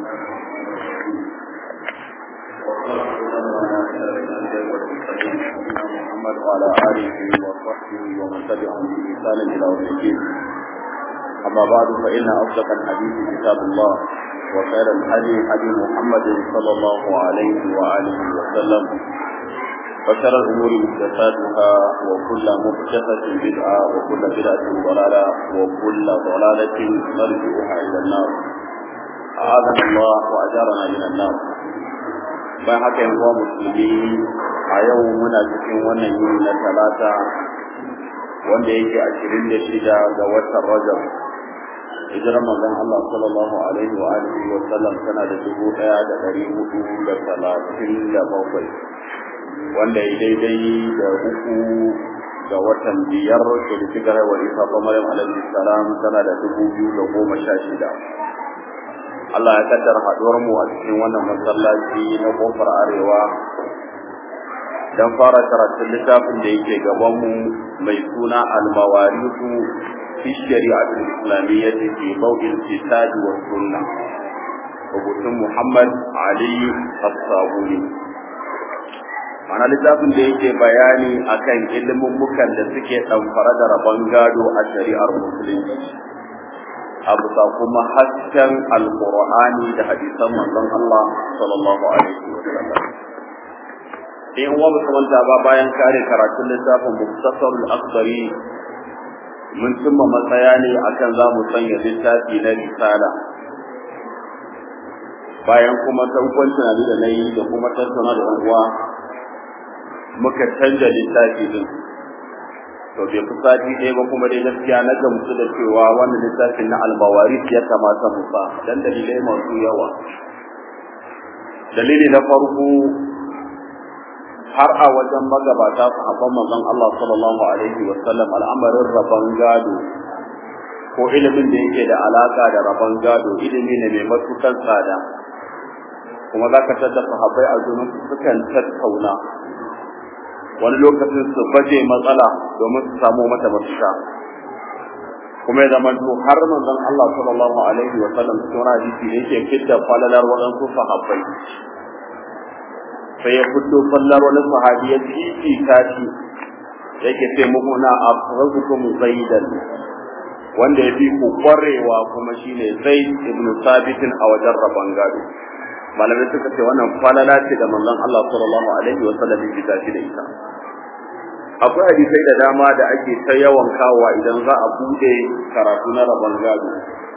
محمد وعلى آله وصحبه ومن تبعهم بإحسان إلى يوم الدين. أما بعد فإن أصدق الحديث كتاب الله وخير الهدي هدي محمد صلى الله عليه وآله وسلم وشر الأمور محدثاتها وكل محدثة بدعة وكل بدعة ضلالة وكل ضلالة مرجعها إلى النار. أعاذنا الله وأجارنا من النار. bayan haka yan uwa musulmi a yau muna cikin wannan yini na talata wanda yake 26 ga watan Rajab hijirar manzon Allah sallallahu alaihi wa alihi wa sallam tana da 1437 wanda ya daidai da 3 ga watan biyar da shigar wa Isa Maryam alaihi salam tana da 2016. Allah ya kaddara haduwar mu a cikin wannan masallaci na kofar arewa dan fara karatun littafin da yake gaban mu mai suna al-mawarithu fi shari'atul islamiyyah fi baw'il kitab wa sunnah rubutun Muhammad Ali As-Sabuni. Ana littafin da yake bayani akan ilimin mukan da suke damfara da rabon gado a shari'ar musulunci abu ta kuma hasken alqur'ani da hadisan manzon Allah sallallahu alaihi wasallam. In wa musamman ba bayan kare karatun littafin Muktasarul Akhdari mun cimma matsaya ne akan zamu sanya littafi na risala. Bayan kuma tangon tunani da nayi da kuma tattauna da uwa muka canja littafi din. To bai fi sati ɗaya ba kuma dai gaskiya na gamsu da cewa wannan littafin na al-mawaris ya kamata mu sa dan dalilai masu yawa. Dalili na farko har a wajen magabata sahabban manzon Allah sallallahu alaihi wa sallam al'amarin rabon gado ko ilimin da yake da alaka da rabon gado ilimi ne mai matukan tsada kuma zaka tada sahabbai a zuwan sukan tattauna wani lokacin su baje matsala domin su samu mata mafita kuma ya zama to har manzon Allah sallallahu alaihi wa sallam cikin hadisi da yake fitta falalar wadansu sahabbai sai ya fito fallar wani sahabi ya titi tashi yake ce muku na afrazukum zaidan wanda ya fi ku kwarewa kuma shine Zaid ibn Thabit a wajen rabon gado. Malamai suka ce wannan falala ce da manzon Allah sallallahu alaihi wa sallam ya tashi da ita. Akwai hadisai da dama da ake ta yawan kawowa idan za a bude karatu na rabon gado.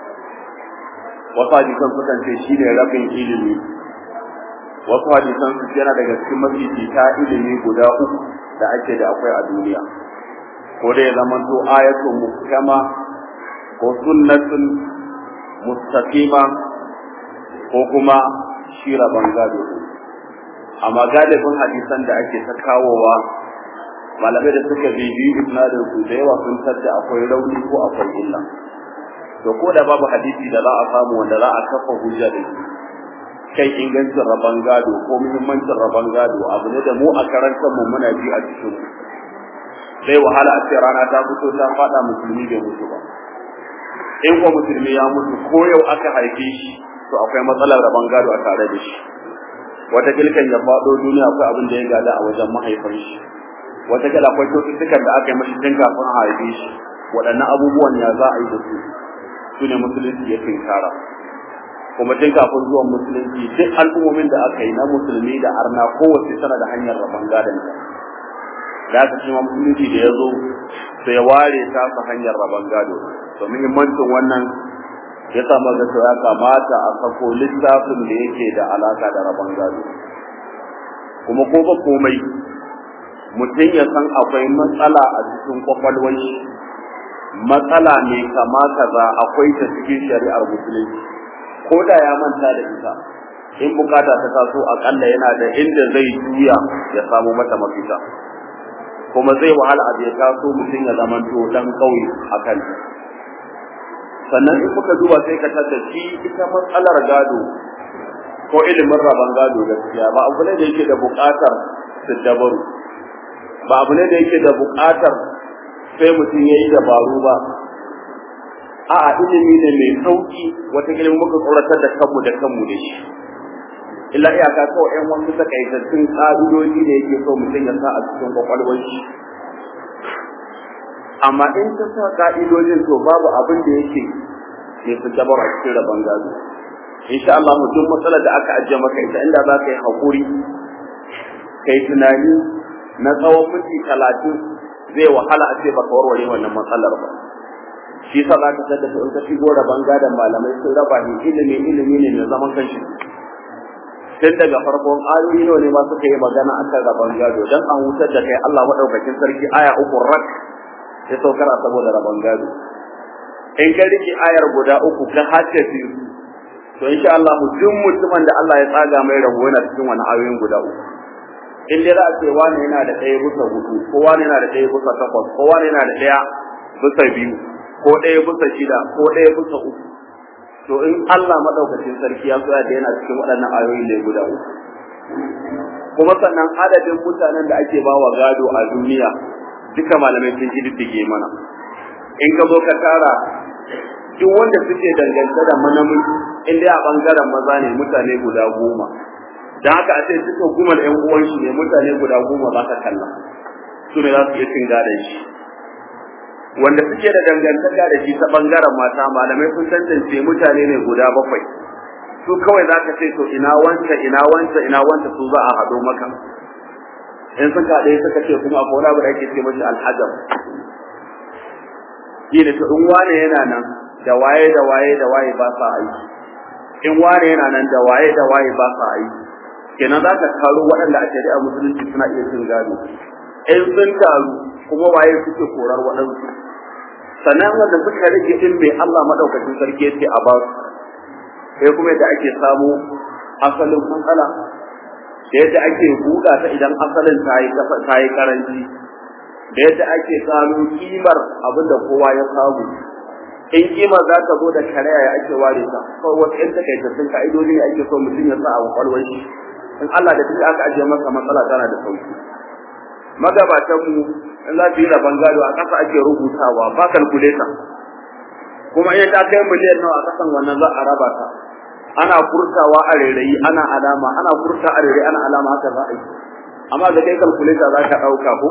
Wasu hadisan sukan ce shine rabin ilimi. Wasu hadisan su yana daga cikin mafifita ilimi guda 3 da ake da akwai a duniya. Ko da ya zama to ayatun muhkama ko sunnatun mustaqima ko kuma shi rabon gado. Amma galibin hadisan da ake ta kawowa malamai da suka bibi isnadin su da yawa sun tarda akwai rauni ko akwai illa. To ko da babu hadisi da za a samu wanda za a kafa hujja da shi kai ingancin rabon gado ko muhimmancin rabon gado abu ne da mu a karantar mu muna ji a cikin mu. Sai wahala a ce rana ta fito ta fada musulmi bai mutu ba. In ko musulmi ya mutu ko yau aka haife shi to akwai matsalar rabon gado a tare da shi. Wata kilkan ya faɗo duniya akwai abin da ya gada a wajen mahaifin shi. Wata kila akwai cututtukan da aka yi mashi tun kafin a haife shi. Waɗannan abubuwan ya za a yi da su su ne musulunci ya tinkara. Kuma tun kafin zuwan musulunci duk al'ummomin da aka yi na musulmi da arna kowace tana da hanyar rabon gadon ta. Da aka ce musulunci da ya zo sai ya ware ta su hanyar rabon gado. To muhimmancin wannan ya sa maza ya kamata a sako littafin da yake da alaka da rabon gado. Kuma ko ba komai mutum ya san akwai matsala a cikin kwakwalwar shi, matsala mai kama kaza akwai ta cikin shari'ar musulunci ko da ya manta da ita in bukata ta taso akalla yana da inda zai juya ya samu mata mafita. Kuma zai wahala a bai taso mutum ya zamanto dan kauye akan. Sannan in muka duba sai ka tada shi ita matsalar gado ko ilimin rabon gado gaskiya ba abu ne da yake da buƙatar siddabaru, ba abu ne da yake da buƙatar sai mutum yayi dabaru ba. a'a ilimi ne mai sauki wata ilimi muka tsoratar da kanmu da shi illa iyaka kawai ƴan wasu takaitattun ƙa'idoji da yake so mutum ya sa a cikin kwakwalwar shi amma in ka sa ƙa'idojin to babu abin da yake ke su gabar a cikin rabon gado insha Allah duk matsalar da aka ajiye maka ita inda za ka yi haƙuri ka yi tunani na tsawon minti 30 zai wahala a ce baka warware wannan matsalar ba shi yasa za ka sadda in ka shigo rabon gadon malamai sun raba ni ilimi ne mai zaman kanshi tun daga farkon ayoyi ne ma suka yi magana akan rabon gado dan an hutar da kai Allah madaukakin sarki aya 3 rak ya saukar saboda rabon gado in ka rike ayar guda 3 ka hace su to insha Allah duk mutumin da Allah ya tsaga mai rabo yana cikin wani ayoyin guda 3 in dai za a ce wani yana da 1/4 ko wani yana da 1/8 ko wani yana da 1/2 ko 1/6 ko 1/3 to in Allah madaukakin sarki ya so da yana cikin waɗannan ayoyi ne guda 3 kuma sannan adadin mutanen da ake bawa gado a duniya duka malamai sun kididdige mana in ka zo ka tara duk wanda suke dangance da manamin inda a bangaren maza ne mutane guda 10 dan haka a ce duka gumar ƴan uwan shi ne mutane guda 10 za ka kalla su ne za su iya cin gadon shi wanda suke da dangantaka da shi ta bangaren mata malamai sun tantance mutane ne guda 7 su kawai za ka ce to ina wanta su za a hado maka in suka ɗaya suka ce kuma akwai wani abu da ake ce mashi alhajar shi ne to in wane yana nan da waye ba sa aiki in wane yana nan da waye ba sa aiki kenan za ka taro waɗanda a shari'a musulunci suna iya cin gado in sun taru kuma waye suke korar waɗansu sannan wanda suka rage din mai Allah madaukakin sarki yace a ba su sai kuma yadda ake samu asalin matsala da yadda ake buɗa ta idan asalin ta yi karanci da yadda ake gano kimar abinda kowa ya samu in kimar za ta zo da karaya ya ake ware ta kawai wasu ƴan takaitattun ka'idodi ne ake so mutum ya sa a kwakwalwar shi in Allah da duk aka ajiye masa matsala tana da sauki magabatan mu in za su yi rabon gado a ƙasa ake rubutawa ba kalkuleta kuma in ta kai miliyan nawa a ƙasan wannan za a raba ta ana furtawa a rairayi ana alama ana furta a rairayi ana alama haka za a yi amma da kai kalkuleta za ka ɗauka ko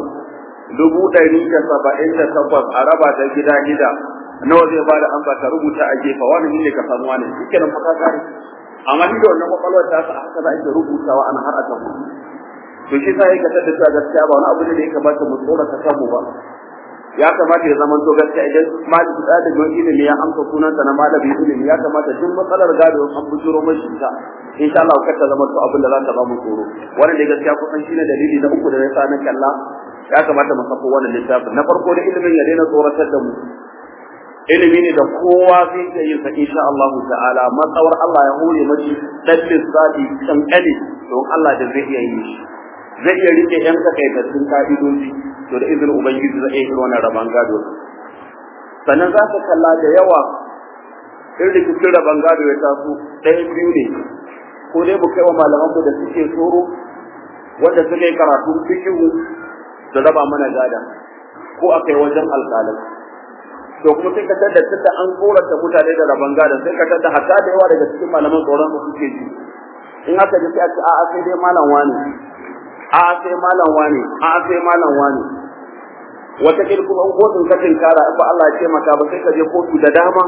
178 a raba ta gida nawa zai ba da amsa ka rubuta a gefa wani ne ka samu wani shike nan fa ka kare amma ni da wannan kwakwalwar ta sa haka za a yi rubutawa ana har a tabu to shi sai ka tabbata gaskiya ba wani abu ne da ya kamata mu tsora ta kanmu ba ya kamata ya zama to gaskiya idan malami da don ilimi ya amsa sunansa na malami ilimi ya kamata duk matsalar gado an bujuro mashi ta insha Allah ka ta zama to abin da za ta ba mu tsoro wannan da gaskiya kusan shine dalili na uku da ya sa na kalla ya kamata mu sako wannan littafin na farko da ilimin ya daina tsoratar da mu ilimi ne da kowa zai iya yin sa insha Allah ta'ala matsawar Allah ya hore mashi dan lissafi kankani don Allah da zai iya yi shi zai iya rike yan takaitattun ka'idoji to da izinin ubangiji zai iya wannan raban gado sannan za ka kalla da yawa in rikicin raban gado ya taso ɗaya biyu ne ko dai mu kai wa malaman mu da suke tsoro wanda suka yi karatu fikihu da raba mana gada ko akai wajen alƙalai to kuma sai ka tada tunda an tsorata mutane da raban gada sai ka tada hatta da yawa daga cikin malaman tsoron su suke ji in aka ji sai a ce a'a sai dai malam wani a'a sai malam wani a'a sai malam wani wata kil kuma in kotun ka tinkara in ba Allah ya ce maka ba sai ka je kotu da dama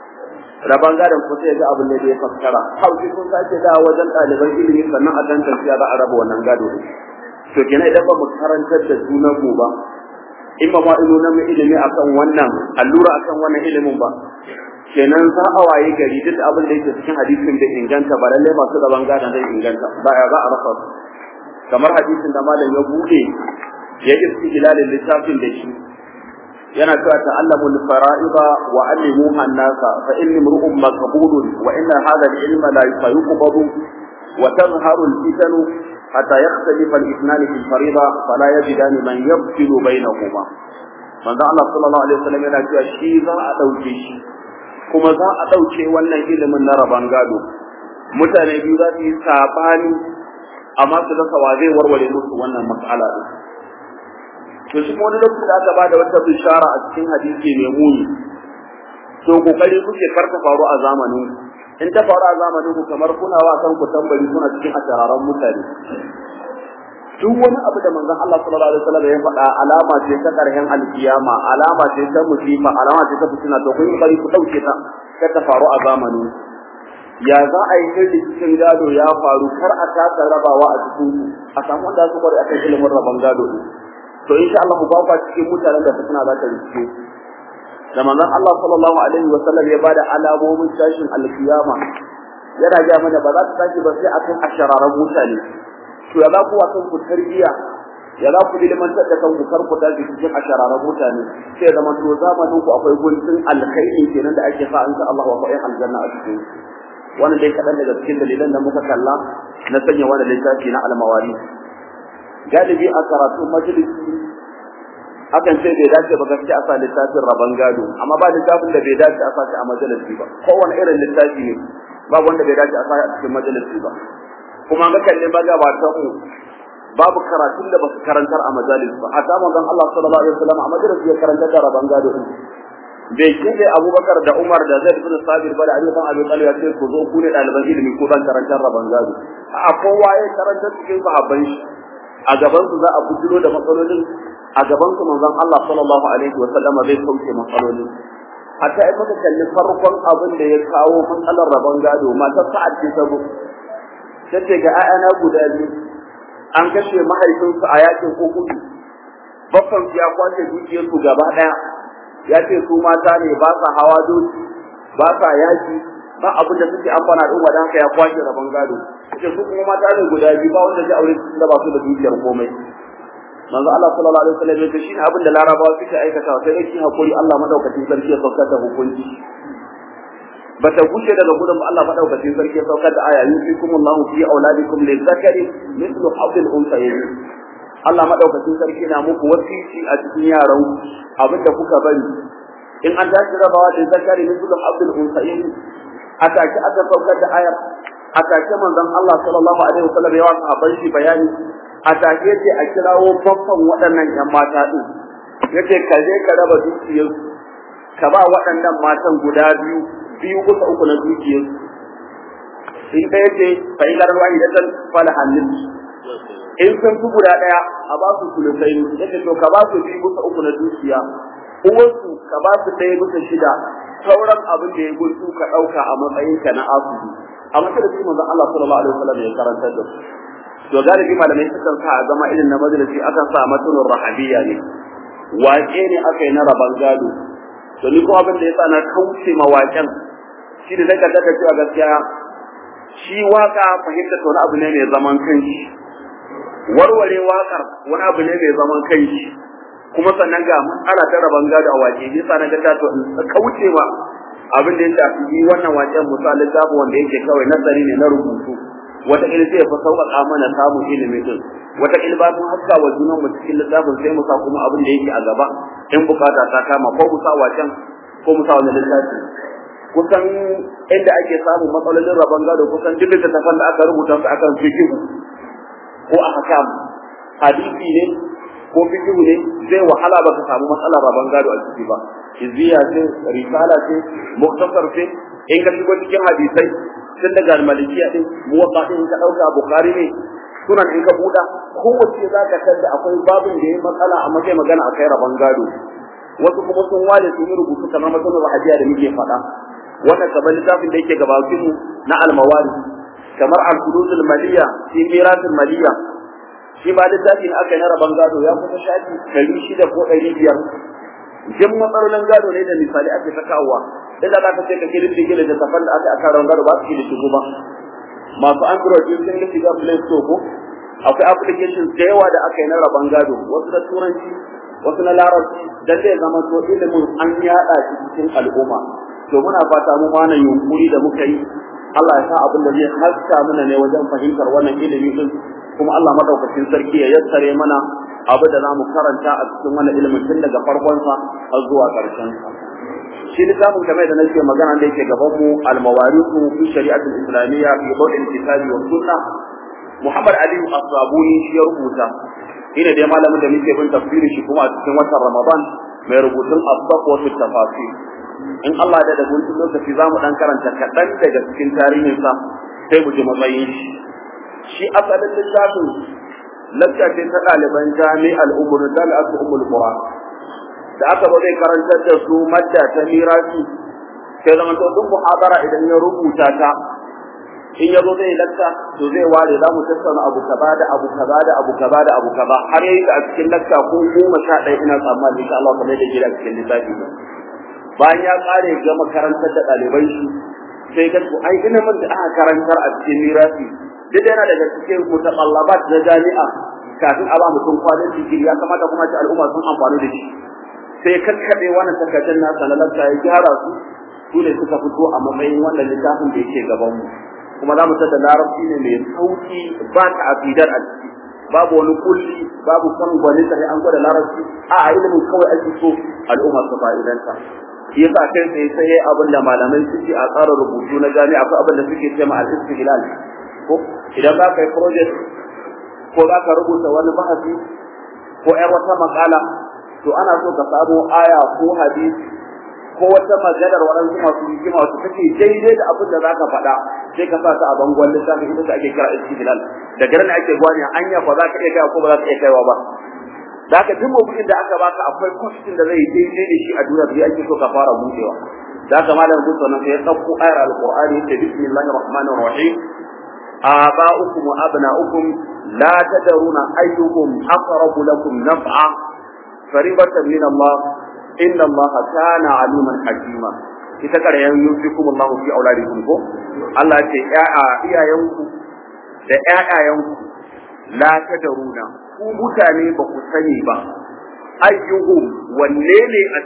raban gadan ko sai ga abin da ya fassara hauki sun sake da wajen ɗaliban ilimi sannan a tantance za a raba wannan gado to kenan idan ba mu karantar da junan mu ba in ba ma ilo nan ilimi akan wannan allura akan wannan ilimin ba kenan za a waye gari duk abin da yake cikin hadisin da inganta ba lalle masu gaban gadan zai inganta ba ya za a rasa kamar hadisin da malam ya bude ya yi istilalin littafin da shi yana cewa ta'allamu al-fara'ida wa allimuha an-nasa fa inni imru'un maqbulun wa inna hadha al-ilma la yuqbadu wa tazharu al-fitanu hatta yakhtalifa al-ithnan fi al-farida fala yajidani man yabtilu bainahuma manzo Allah sallallahu alaihi wasallam yana cewa shi za a dauke shi kuma za a dauke wannan ilimin na raban gado mutane biyu za su yi sabani amma su rasa wa zai warware musu wannan mas'ala din to shi wani lokaci da aka bada wata bishara a cikin hadisi mai muni to kokari kuke karta faru a zamanin in ta faru a zamanin ku kamar kuna wa kan ku tambari kuna cikin asararan mutane duk wani abu da manzon Allah sallallahu alaihi wasallam ya faɗa alama ce ta ƙarshen alkiyama, alama ce ta musifa, alama ce ta fitina, to kun bari ku dauke ta kar ta faru a zamanin ya za a yi rikicin gado ya faru kar a taka rabawa a cikin a samu wanda su kware akan ilimin raban gado to insha Allah ku ba cikin mutanen da fitina za ta rike da manzon Allah sallallahu alaihi wasallam ya bada alamomin tashin alkiyama yana ga mana ba za ta tashi ba sai akan ashararan mutane to ya za ku wasan ku tarbiya ya za ku ilimantar da kanku kar ku tashi cikin ashararan mutane sai zaman to zamanin ku akwai guntun alkhairi kenan da ake sa insha Allah wa fa'in aljanna a cikin wannan dai kadan daga cikin dalilan da muka kalla na sanya wannan littafi na almawari galibi a karatu majalisi akan ce bai dace ba gaskiya a sa littafin raban gado amma ba littafin da bai dace a sa shi a majalisi ba kowane irin littafi ne babu wanda bai dace a sa a cikin majalisi ba kuma ga kalle magabatan mu babu karatun da basu karantar a majalis ba hatta manzon Allah sallallahu alaihi wasallam a majalisi ya karantar da raban gado bai kide Abubakar da Umar da Zaid bin Sabir ba da Ali bin Abi Talib ya ce ku zo ku ne daliban ilimi ko dan karantar raban gado a kowa ya karantar cikin sahabbai a gaban su za a bujiro da matsalolin a gaban su manzon Allah sallallahu alaihi wasallam zai sauke matsalolin hatta ai muka kalli farkon abin da ya kawo matsalar raban gado matar Sa'ad ce sabo tace ga ayana guda biyu an kashe mahaifinsu a yakin Uhud baffan ya kwace dukiyar su gaba daya ya ce su mata ne ba sa hawa doki ba sa yaki ba abin da suke amfana da uwa haka ya kwace raban gado ce su kuma mata ne guda biyu ba wanda zai aure su da ba su da dukiyar komai manzo Allah sallallahu alaihi wasallam ya ce shine abin da Larabawa suke aikata sai dai hakuri Allah madaukakin sarki ya saukar da hukunci bata gushe daga gudun Allah madaukakin sarki ya saukar da aya yusikumullahu fi auladikum lizakari mithlu hadil unsayayn Allah madaukakin sarki na muku wasiki a cikin yaran abinda kuka bari in an dace rabawa da zakari mithlu hadil unsayayn ataki aka saukar da ayar ataki manzon Allah sallallahu alaihi wasallam ya wasa ban shi bayani ataki yace a kirawo babban waɗannan ƴan mata din yace ka je ka raba dukiyar ka ba waɗannan matan guda biyu kusa uku na dukiyar in ɗaya ce fa ila wahidatan fala halil in sun fi guda ɗaya a ba su sulusai yace to ka ba su biyu kusa uku na dukiya uwarsu ka ba su ɗaya kusa shida sauran abin da ya gudu ka ɗauka a matsayin ka na asusu a matsayin da manzon Allah sallallahu alaihi wasallam ya karanta da su to galibi malamai sukan sa a zama irin na majalisi akan sa matunur rahabiyya ne waƙe ne aka yi na raban gado to ni kuma abin da ya sa na kauce mawaƙen shi da daga daga cewa gaskiya shi waka fahimta to wani abu ne mai zaman kanshi warware wakar wani abu ne mai zaman kanshi kuma sannan ga ana ta raban gado a waƙe ni sa na ga ta to kauce ma abin da ya shafi wannan waƙen misalin zabu wanda yake kawai nazari ne na rubutu wata ilmi zai fa sauƙaƙa mana samun ilimi din wata ilba sun haska wa junan mu cikin littafin sai mu sa kuma abin da yake a gaba in bukata ta kama ko mu sa wacan ko mu sa wani littafi kusan inda ake samun matsalolin rabon gado kusan duk littattafan da aka rubuta su akan fiqh ko ahkam hadisi ne ko fiqh ne zai wahala ba ka samu matsalar rabon gado a ciki ba izziya ce risala ce muktasar ce in ka shigo cikin hadisai tun daga malikiya din muwatta din ka dauka bukhari ne sunan in ka buda kowace zaka tada akwai babin da yayi matsala amma sai magana akai rabon gado wasu kuma sun wale su yi rubutu kamar matanar hadiya da muke faɗa wannan kamar littafin da yake gabatin na al-mawari kamar al-qududul maliya fi miratul maliya shi ba littafin aka na rabon gado ya kusa shafi 600 ko 500 jin matsalolin gado ne da misali ake sakawa idan za ka ce ka kiri digile da tafan da aka ran gado ba su da shigo ba masu android sun ga shiga play store ko akwai applications da yawa da aka yi na rabon gado wasu da turanci wasu na larabci dan zai zama to ilimin an yada shi cikin al'umma to muna fata mu ma na yunkuri da muka yi Allah ya sa abin da zai haska mana ne wajen fahimtar wannan ilimi din kuma Allah madaukakin sarki ya yassare mana abu da zamu karanta a cikin wannan ilimin tun daga farkon sa har zuwa karshen sa shi littafin kamar da nake magana da yake gaban mu al-mawarithu fi shari'atul islamiyya fi dawil kitabi wa sunnah Muhammad Ali As-Sabuni shi ya rubuta ina dai malamin da muke bin tafsiri shi kuma a cikin watan Ramadan mai rubutun as-safwa fi tafasir in Allah da guntun lokaci zamu dan karanta kaɗan daga cikin tarihinsa sai mu ji matsayin shi asalin littafin lakka ce ta ɗaliban jami'al umar dal'atu ummul qura da aka ba zai karantar da su madda ta mirasi sai zaman to duk muhabara idan ya rubuta ta in ya zo zai lakka to zai ware za mu tattauna abu kaza da abu kaza da abu kaza da abu kaza har yayi a cikin lakka ko 11 ina tsammani insha Allah kamar da gida cikin littafi bayan ya kare ga makarantar da ɗalibai shi sai ga to ai ilimin da aka karantar a cikin mirasi duk yana daga cikin mutaqallabat na jami'a kafin a ba mutum kwanan digiri ya kamata kuma ci al'umma sun amfani da shi sai kakkaɓe wannan takardun nasa na lakka ya gyara su ne suka fito a matsayin wannan littafin da yake gaban mu kuma za mu tada larabci ne mai sauki ba ta afidar a ciki babu wani kulli babu kan gwani sai an gwada larabci a ilimin kawai ake so al'umma su fa'idanta shi yasa kai sai abin da malamai suke a tsara rubutu na jami'a ko abin da suke cewa al-istihlal ko idan za ka yi project ko za ka rubuta wani bahasi ko ƴar wata makala to ana so ka samu aya ko hadisi ko wata maganar waɗansu masu hikima su take daidai da abin da za ka faɗa sai ka sa ta a bangon littafin ita ta ake kira istihlal da garin ake gwani anya fa za ka iya kai ko ba za ka iya kaiwa ba da haka duk mabudin da aka baka akwai kwastin da zai daidai da shi a duniya da ake so ka fara buɗewa da haka malamin gusto nan sai ya ɗauko ayar alqur'ani ta bismillahir rahmanir rahim آباؤكم وأبناؤكم لا تدرون أيهم أقرب لكم نفعا فريضة من الله إن الله كان عليما حكيما kitakar yusikum Allah fi auladikum ko Allah ce iyayenku da ƴaƴayenku la tadaruna ku mutane ba ku sani ba ayyuhum wanne ne a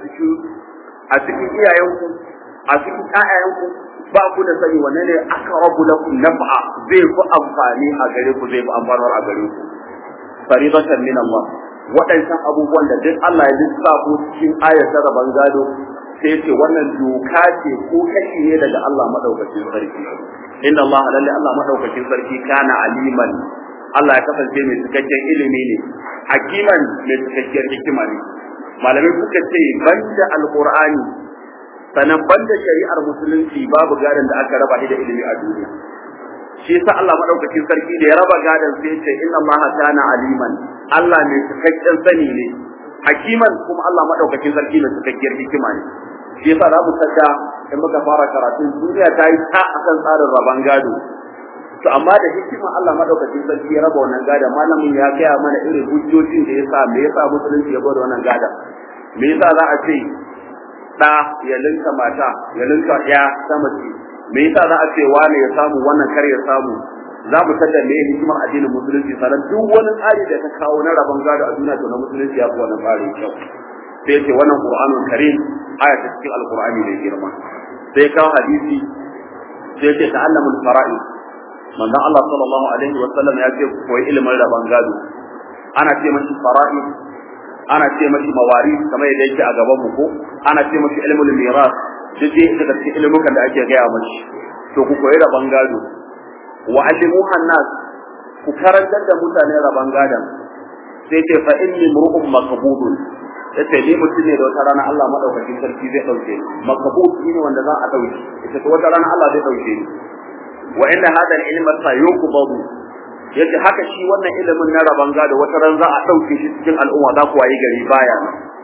cikin iyayenku a cikin ƴaƴayenku ba ku da sani wanne ne aqrabu lakum naf'a zai fi amfani a gare ku zai fi amfanar a gare ku faridatan min Allah waɗancan abubuwan da duk Allah ya lissafo cikin ayatar rabon gado sai ce wannan doka ce ko kashi ne daga Allah madaukakin sarki inna Allah lalle Allah madaukakin sarki kana aliman Allah ya kasance mai cikakken ilimi ne hakiman mai cikakkiyar hikima ne malamai suka ce banda alqur'ani sanan banda shari'ar musulunci babu gadon da aka raba da ilimi a duniya shi yasa Allah madaukakin sarki da ya raba gadon sai ya ce inna Allah kana aliman Allah mai cikakken sani ne hakiman kuma Allah madaukakin sarki mai cikakkiyar hikima ne shi yasa za mu saka in muka fara karatun duniya ta yi ta akan tsarin raban gado to amma da hikima Allah madaukakin sarki ya raba wannan gadon malamin ya gaya mana irin hujjojin da yasa me yasa musulunci ya bada wannan gadon me yasa za a ce da ya linka mata ya linka ya sama ce me yasa za a ce wani ya samu wannan kar ya samu za mu tada me hikimar addinin musulunci sanan duk wani tsari da ta kawo na rabon gado a duniya to na musulunci ya fi wannan tsari kyau sai ce wannan qur'anul karim aya ta cikin alqur'ani ne girma sai kawo hadisi sai ce ta'allamul fara'id manzon Allah sallallahu alaihi wa sallam ya ce koyi ilimin rabon gado ana ce mashi fara'id ana ce mashi mawari kamar yadda yake a gaban mu ko ana ce mashi ilmul miras duk dai daga cikin ilimukan da ake gaya mashi to ku koyi rabon gado wa allimuha nas ku karantar da mutane rabon gadon sai ce fa inni mur'um maqbudun yace ni mutum ne da wata rana Allah madaukakin sarki zai dauke ni maqbud ne wanda za a dauke ita to wata rana Allah zai dauke ni wa inna hadha al-ilma sayuqbadu yace haka shi wannan ilimin na rabon gado wata ran za a dauke shi cikin al'umma za ku wayi gari baya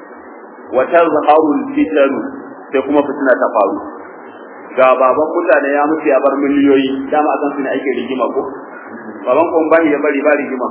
wa tazharul fitan sai kuma fitina ta faru ga baban mutane ya mutu ya bar miliyoyi dama a kan su ne ake rigima ko baban kon bani ya bari ba rigima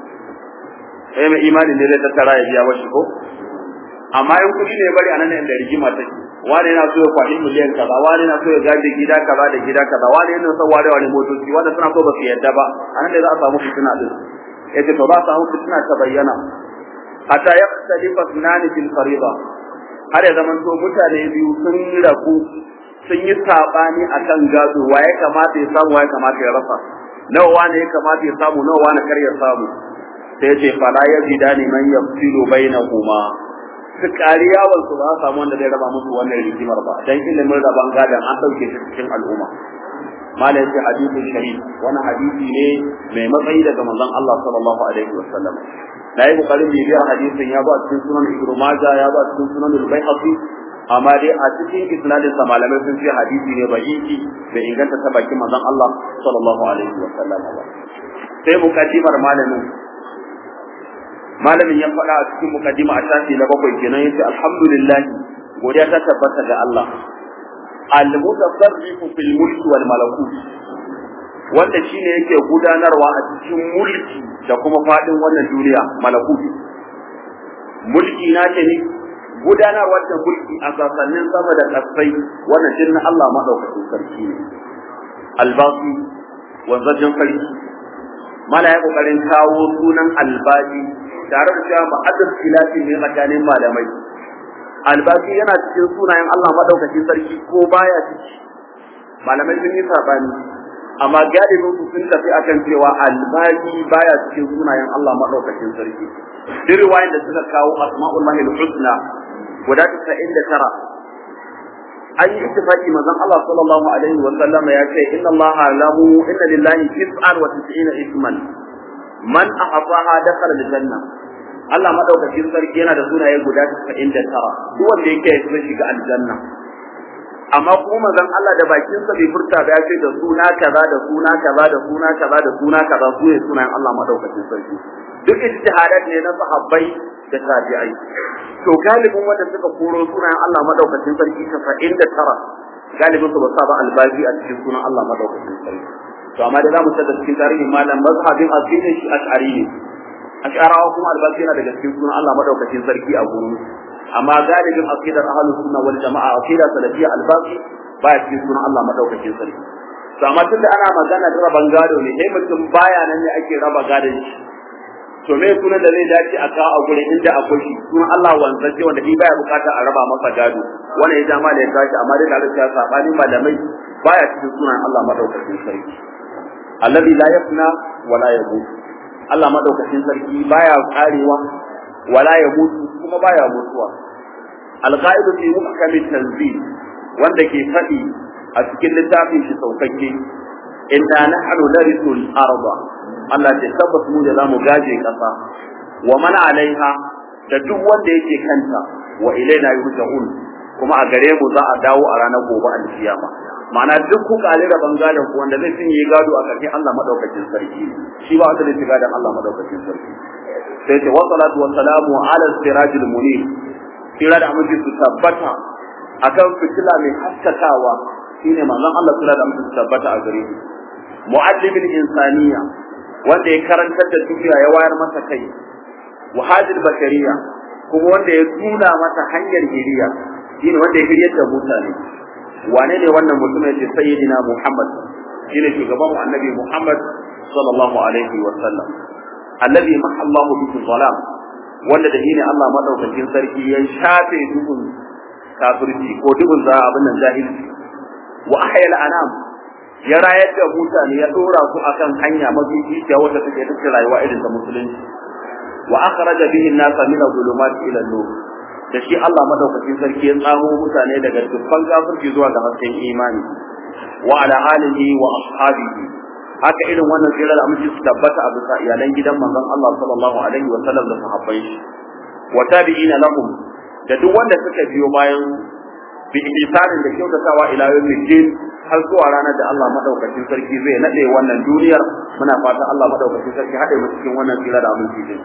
sai mai imani ne zai tattara ya biya washi ko amma in kudi ne bari anan ne da rigima take wani yana so ya kwaɗi miliyan kaza wani yana so ya gaje gida kaza da gida kaza wani yana so wani motoci wanda suna so ba su yadda ba anan ne za a samu fitina din yace to ba a samu fitina ta bayyana hatta yaqtalifa sunani fil fariida har ya zaman to mutane biyu sun rabu sun yi sabani akan gado waye kamata ya samu waye kamata ya rasa nawa wani ya kamata ya samu nawa wani kar ya samu sai ce fala yazidani man yafsilu bainahuma su kariya wal su ba samu wanda zai raba musu wannan rigimar ba dan ilimin raban gadan an dauke shi cikin al'umma malai ce hadithun sharif wannan hadisi ne mai matsayi daga manzon Allah sallallahu alaihi wasallam da yi kokarin bibiyar hadisin ya ba cikin sunan Ibn Majah ya ba cikin sunan Al-Baihaqi amma dai a cikin isnadin sa malamai sun ce hadisi ne bayyiki bai inganta ta bakin manzon Allah sallallahu alaihi wa sallam ba. Sai mukaddimar malamin ya faɗa a cikin mukaddima a shafi na 7 kenan yace alhamdulillah godiya ta tabbata ga Allah al-mutasarrifu fil mulki wal malakut, wanda shine yake gudanarwa a cikin mulki da kuma fadin wannan duniya. Malakut mulki na ce ne gudanarwar da mulki a sasannin sama da kasai, wannan din na Allah madaukakin sarki ne. Albasi wanzajin sarki mala ya kokarin kawo sunan albasi tare da cewa ma'adar khilafi ne tsakanin malamai. Albasi yana cikin sunayen Allah madaukakin sarki ko baya ciki, malamai sun yi sabani, amma galibin su sun tafi akan cewa albasi baya cikin sunayen Allah madaukakin sarki. Duk riwayoyin da suka kawo asma'ullahi al-husna guda 99 an yi ittifaqi manzon Allah sallallahu alaihi wa sallam ya ce inna lillahi 99 isman man ahsaha dakhala al-janna. Allah madaukakin sarki yana da sunaye guda 99 duk wanda yake zai shiga aljanna. Amma kuma manzon Allah da bakin sa bai furta ba ya ce da suna kaza da suna kaza da suna kaza da suna kaza su ne sunayen Allah madaukakin sarki. Duk ijtihadat ne na sahabbai da tabi'ai. To galibin wanda suka koro sunayen Allah madaukakin sarki 99 galibin su ba sa ba albazi a cikin sunan Allah madaukakin sarki. To amma da zamu tada cikin tarihin malam mazhabin aqidar shi ash'ari ne. Ash'arawa kuma albazi yana daga cikin sunan Allah madaukakin sarki a gurin. Amma galibin aqidar ahlus sunna wal jamaa aqida salafiyya albazi ba ya cikin sunan Allah madaukakin sarki. To amma tunda ana magana da raban gado ne, sai mutum baya nan ne ake raba gadon shi. To me sunan da zai dace a kawo a gurin inda akwai shi sunan Allah wanzaje wanda shi baya bukata a raba masa gado, wannan ya jama da ya tashi. Amma dai da ya sabani malamai baya cikin sunan Allah madaukakin sarki. Alladhi la yafna wa la yamut, Allah madaukakin sarki baya karewa wala yamut kuma baya mutuwa. Al-qa'idu fi muhkamit tanzil, wanda ke fadi a cikin littafin shi saukakke, inna nahnu narithul arda, Allah ce tabbas mu da zamu gaje kasa, wa man alaiha da duk wanda yake kanta, wa ilaina yurja'un kuma a gare mu za a dawo a ranar gobe alkiyama. Ma'ana duk ku kale da bangadan ku wanda zai cinye gado a karshe Allah madaukakin sarki, shi ba wanda zai shiga da Allah madaukakin sarki. Sai ce wa salatu wa salamu ala sirajil munir, kira da aminci su tabbata akan fitila mai haskakawa, shine manzon Allah sallallahu alaihi wasallam tabbata a gare shi. Mu'allimin insaniya, wanda ya karantar da duniya ya wayar masa kai, wahadil bashariya, kuma wanda ya tuna mata hanyar hiriya, shine wanda ya hiryar da mutane. Wane ne wannan mutum? ya ce sayyidina Muhammad, shine shugaban annabi Muhammad sallallahu alaihi wa sallam, alladhi mahallahu bihi zalam, wanda da shine Allah madaukakin sarki ya shafe duhun kafirci ko duhun abin nan jahilci, wa ahyal anam, ya rayar da mutane ya dora su akan hanya mafi cikiya wata take ta rayuwa irin ta musulunci, wa akhraja bihi an-nasa min adh-dhulumati ila an-nur, da shi Allah madaukakin sarki ya tsamo mutane daga dukkan kafirci zuwa ga hasken imani. Wa ala alihi wa ashabihi, haka irin wannan tsira da amince su tabbata a bisa iyalan gidan manzon Allah sallallahu alaihi wa sallam da sahabbai shi, wa tabi'ina lahum, da duk wanda suka biyo bayan bi ihsanin da kyautatawa ila yawmiddin, har zuwa ranar da Allah madaukakin sarki zai nade wannan duniyar. Muna fatan Allah madaukakin sarki hade mu cikin wannan tsira da aminci din.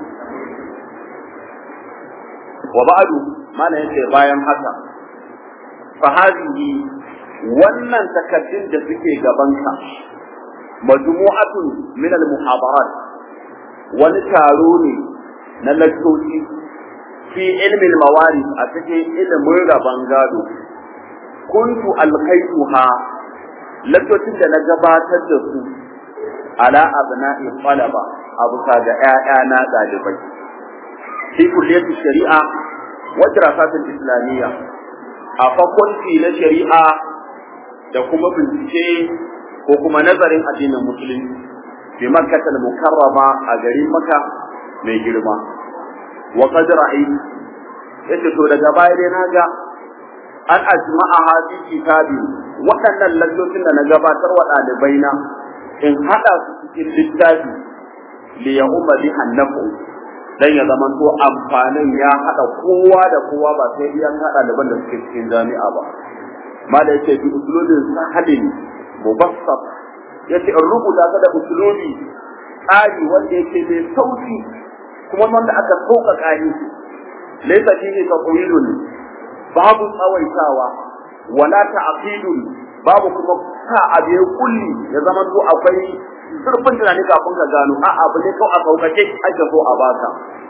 Wa ba'du, mana yace bayan haka, fa hadhihi, wannan takaddun da suke gabanka, majmu'atun min al-muhabarat, wani taro ne na lakcoci fi ilmi al-mawarith, a cikin ilimin raban gado. Kuntu alqaituha, lakkocin da na gabatar da su ala abna'i talaba, abu ga ƴaƴana dalibai, fi kulliyati shari'a wa dirasatil islamiyya, a fakulti na shari'a da kuma bincike ko kuma nazarin addinin musulunci, fi makkatul mukarrama, a garin Makka mai girma. Wa qad ra'aytu, yace to daga baya dai naga an ajma'a hadi kitabi, waɗannan lallocin da na gabatar wa ɗalibaina in haɗa su cikin littafi li ya umma bi annafu, dan ya zama to amfanin ya hada kowa da kowa ba sai iyan hada daban da suke cikin jami'a ba ma da yake bi usulun sahadin mubassat yace in rubuta ta da usulubi tsari wanda yake mai sauki kuma wanda aka sauƙaƙa ni laysa fihi taqwilun babu tsawaitawa wala ta'qidun babu kuma sa abe kulli ya zama to akwai zurfin tunani kafin ka gano a abu ne kawai a sauƙaƙe ake so a baka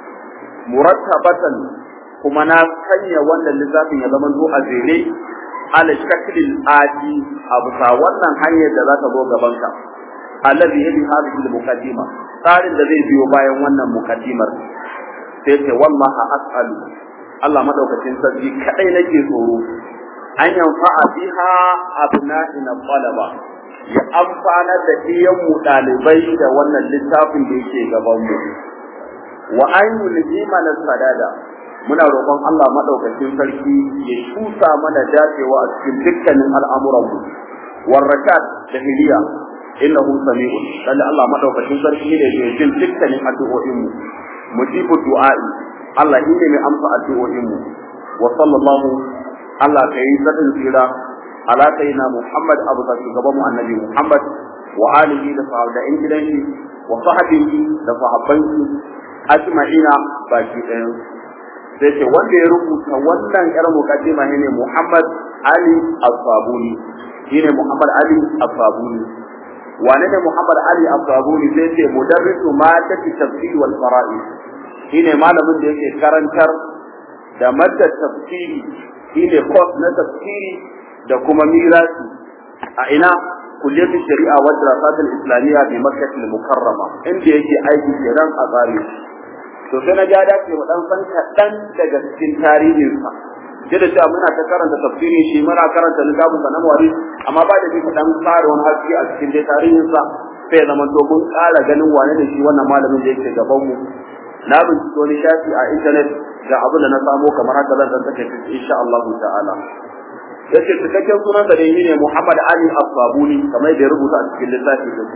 murattabatan kuma na sanya wannan lissafin ya zama to a jere ala shaklil adi abu sa wannan hanyar da za ta zo gaban ka alladhi yadi hadhihi al-muqaddima tsarin da zai biyo bayan wannan muqaddimar sai ce wallahi as'alu Allah madaukakin sarki kadai nake tsoro an yanfa'a biha abna'ina talaba ya amfana da iyan mu dalibai da wannan littafin da yake gaban mu wa ayyul limana sadada muna roƙon Allah madaukakin sarki ya tusa mana dacewa a cikin dukkanin al'amuran mu warakat da hiliya innahu sami'un dan Allah madaukakin sarki ne da jin dukkanin addu'o'in mu mujibu du'a'i Allah ne mai amsa addu'o'in mu wa sallallahu Allah kai zadin tsira ala sayyidina Muhammad abu bakr gaban mu annabi Muhammad wa alihi da sahabbai gidan shi wa sahbihi da sahabbanki ajma'ina baki ɗayan sai ce wanda ya rubuta wannan yar muqaddima ne Muhammad Ali As-Sabuni shine Muhammad Ali As-Sabuni wane ne Muhammad Ali As-Sabuni sai ce mudarrisu ma ta tafsir wal fara'id shine malamin da yake karantar da madda tafsiri shine course na tafsiri da kuma mirasi a ina kulliyar shari'a wa dirasat al-islamiyya bi Makkah al-Mukarrama inda yake aiki kenan a tsari to sai na ga dace mu dan san kadan daga cikin tarihinsa sai da cewa muna ta karanta tafsiri shi muna karanta littafin sa na Mawari amma ba da mu dan fara wani haske a cikin dai tarihinsa sai zaman to mun ƙara ganin wane ne shi wannan malamin da yake gaban mu na bincike wani shafi a internet ga abu da na samu kamar haka zan sake insha Allah ta'ala yace cikakken sunan sa dai ne Muhammad Ali As-Sabuni kamar da ya rubuta a cikin littafin sa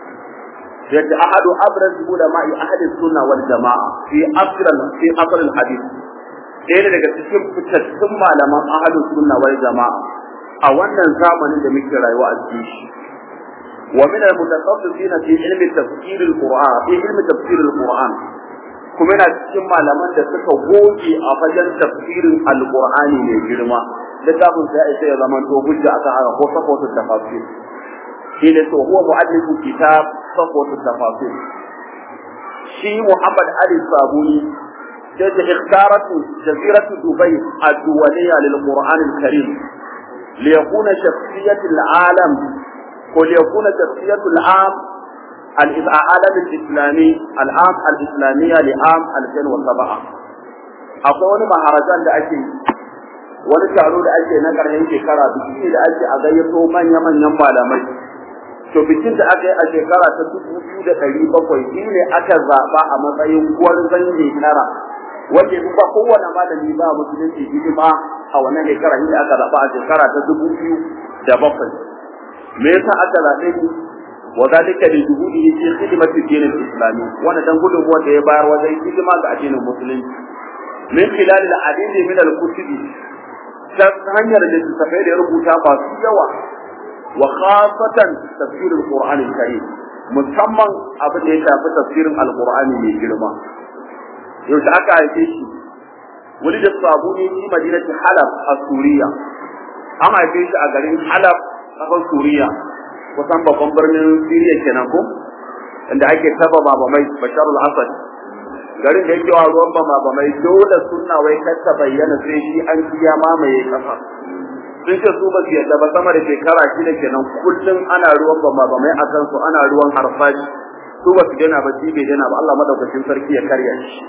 yace ahadu abraz ulama'i ahli sunna wal jamaa fi asr al-hadith ɗaya daga cikin fitattun malaman ahli sunna wal jamaa a wannan zamanin da muke rayuwa a cikin shi wa min al-mutakhassisina fi ilmi tafsir al-Qur'an fi ilmi tafsir al-Qur'an kuma yana cikin malaman da suka goge a fagen tafsirin al-Qur'ani mai girma littafin sai ya zama to hujja aka haka ko safatu tafsir shi ne to huwa mu'allifu kitab safatu tafsir shi Muhammad Ali Sabuni da ikhtaratu jaziratu Dubai ad-duwaliyya lil-Qur'an al-Karim li yakuna shakhsiyat al-alam ko li yakuna shakhsiyat al-am al-alam al-islami al-am al-islamiyya li-am 2007 akwai wani maharajan da ake wani taro da ake na ƙarshen shekara biki da ake a gayyato manya-manyan malamai to bikin da aka yi a shekara ta 2700 shi ne aka zaɓa a matsayin gwarzon shekara wanda ya ba kowane malami ba musulunci hidima a wannan shekara inda aka zaɓa a shekara ta 2007 me yasa aka zaɓe shi wa zalika li juhudi fi khidmati din al-islami wannan dan gudunmuwa da ya bayar wajen hidima ga addinin musulunci min khilal al-adid min al-kutubi ta hanyar da tafai da rubuta ba su yawa wa khasatan tafsir al-Qur'an al-Karim musamman abin da ya shafi tafsirin al-Qur'ani mai girma yau da aka haife shi wani da sabuni shi madinati Halab a Suriya an haife shi a garin Halab a Suriya kusan babban birnin Syria kenan ko inda ake taba babamai Bashar al-Assad garin da yake wa ruwan babamai dole sunna wai kar ta bayyana sai shi an kiya mamaye kasa sun ce su ba su yadda ba sama da shekara 6 kenan kullum ana ruwan babamai a kansu ana ruwan harfashi su ba su dena ba shi bai dena ba Allah madaukakin sarki ya karya shi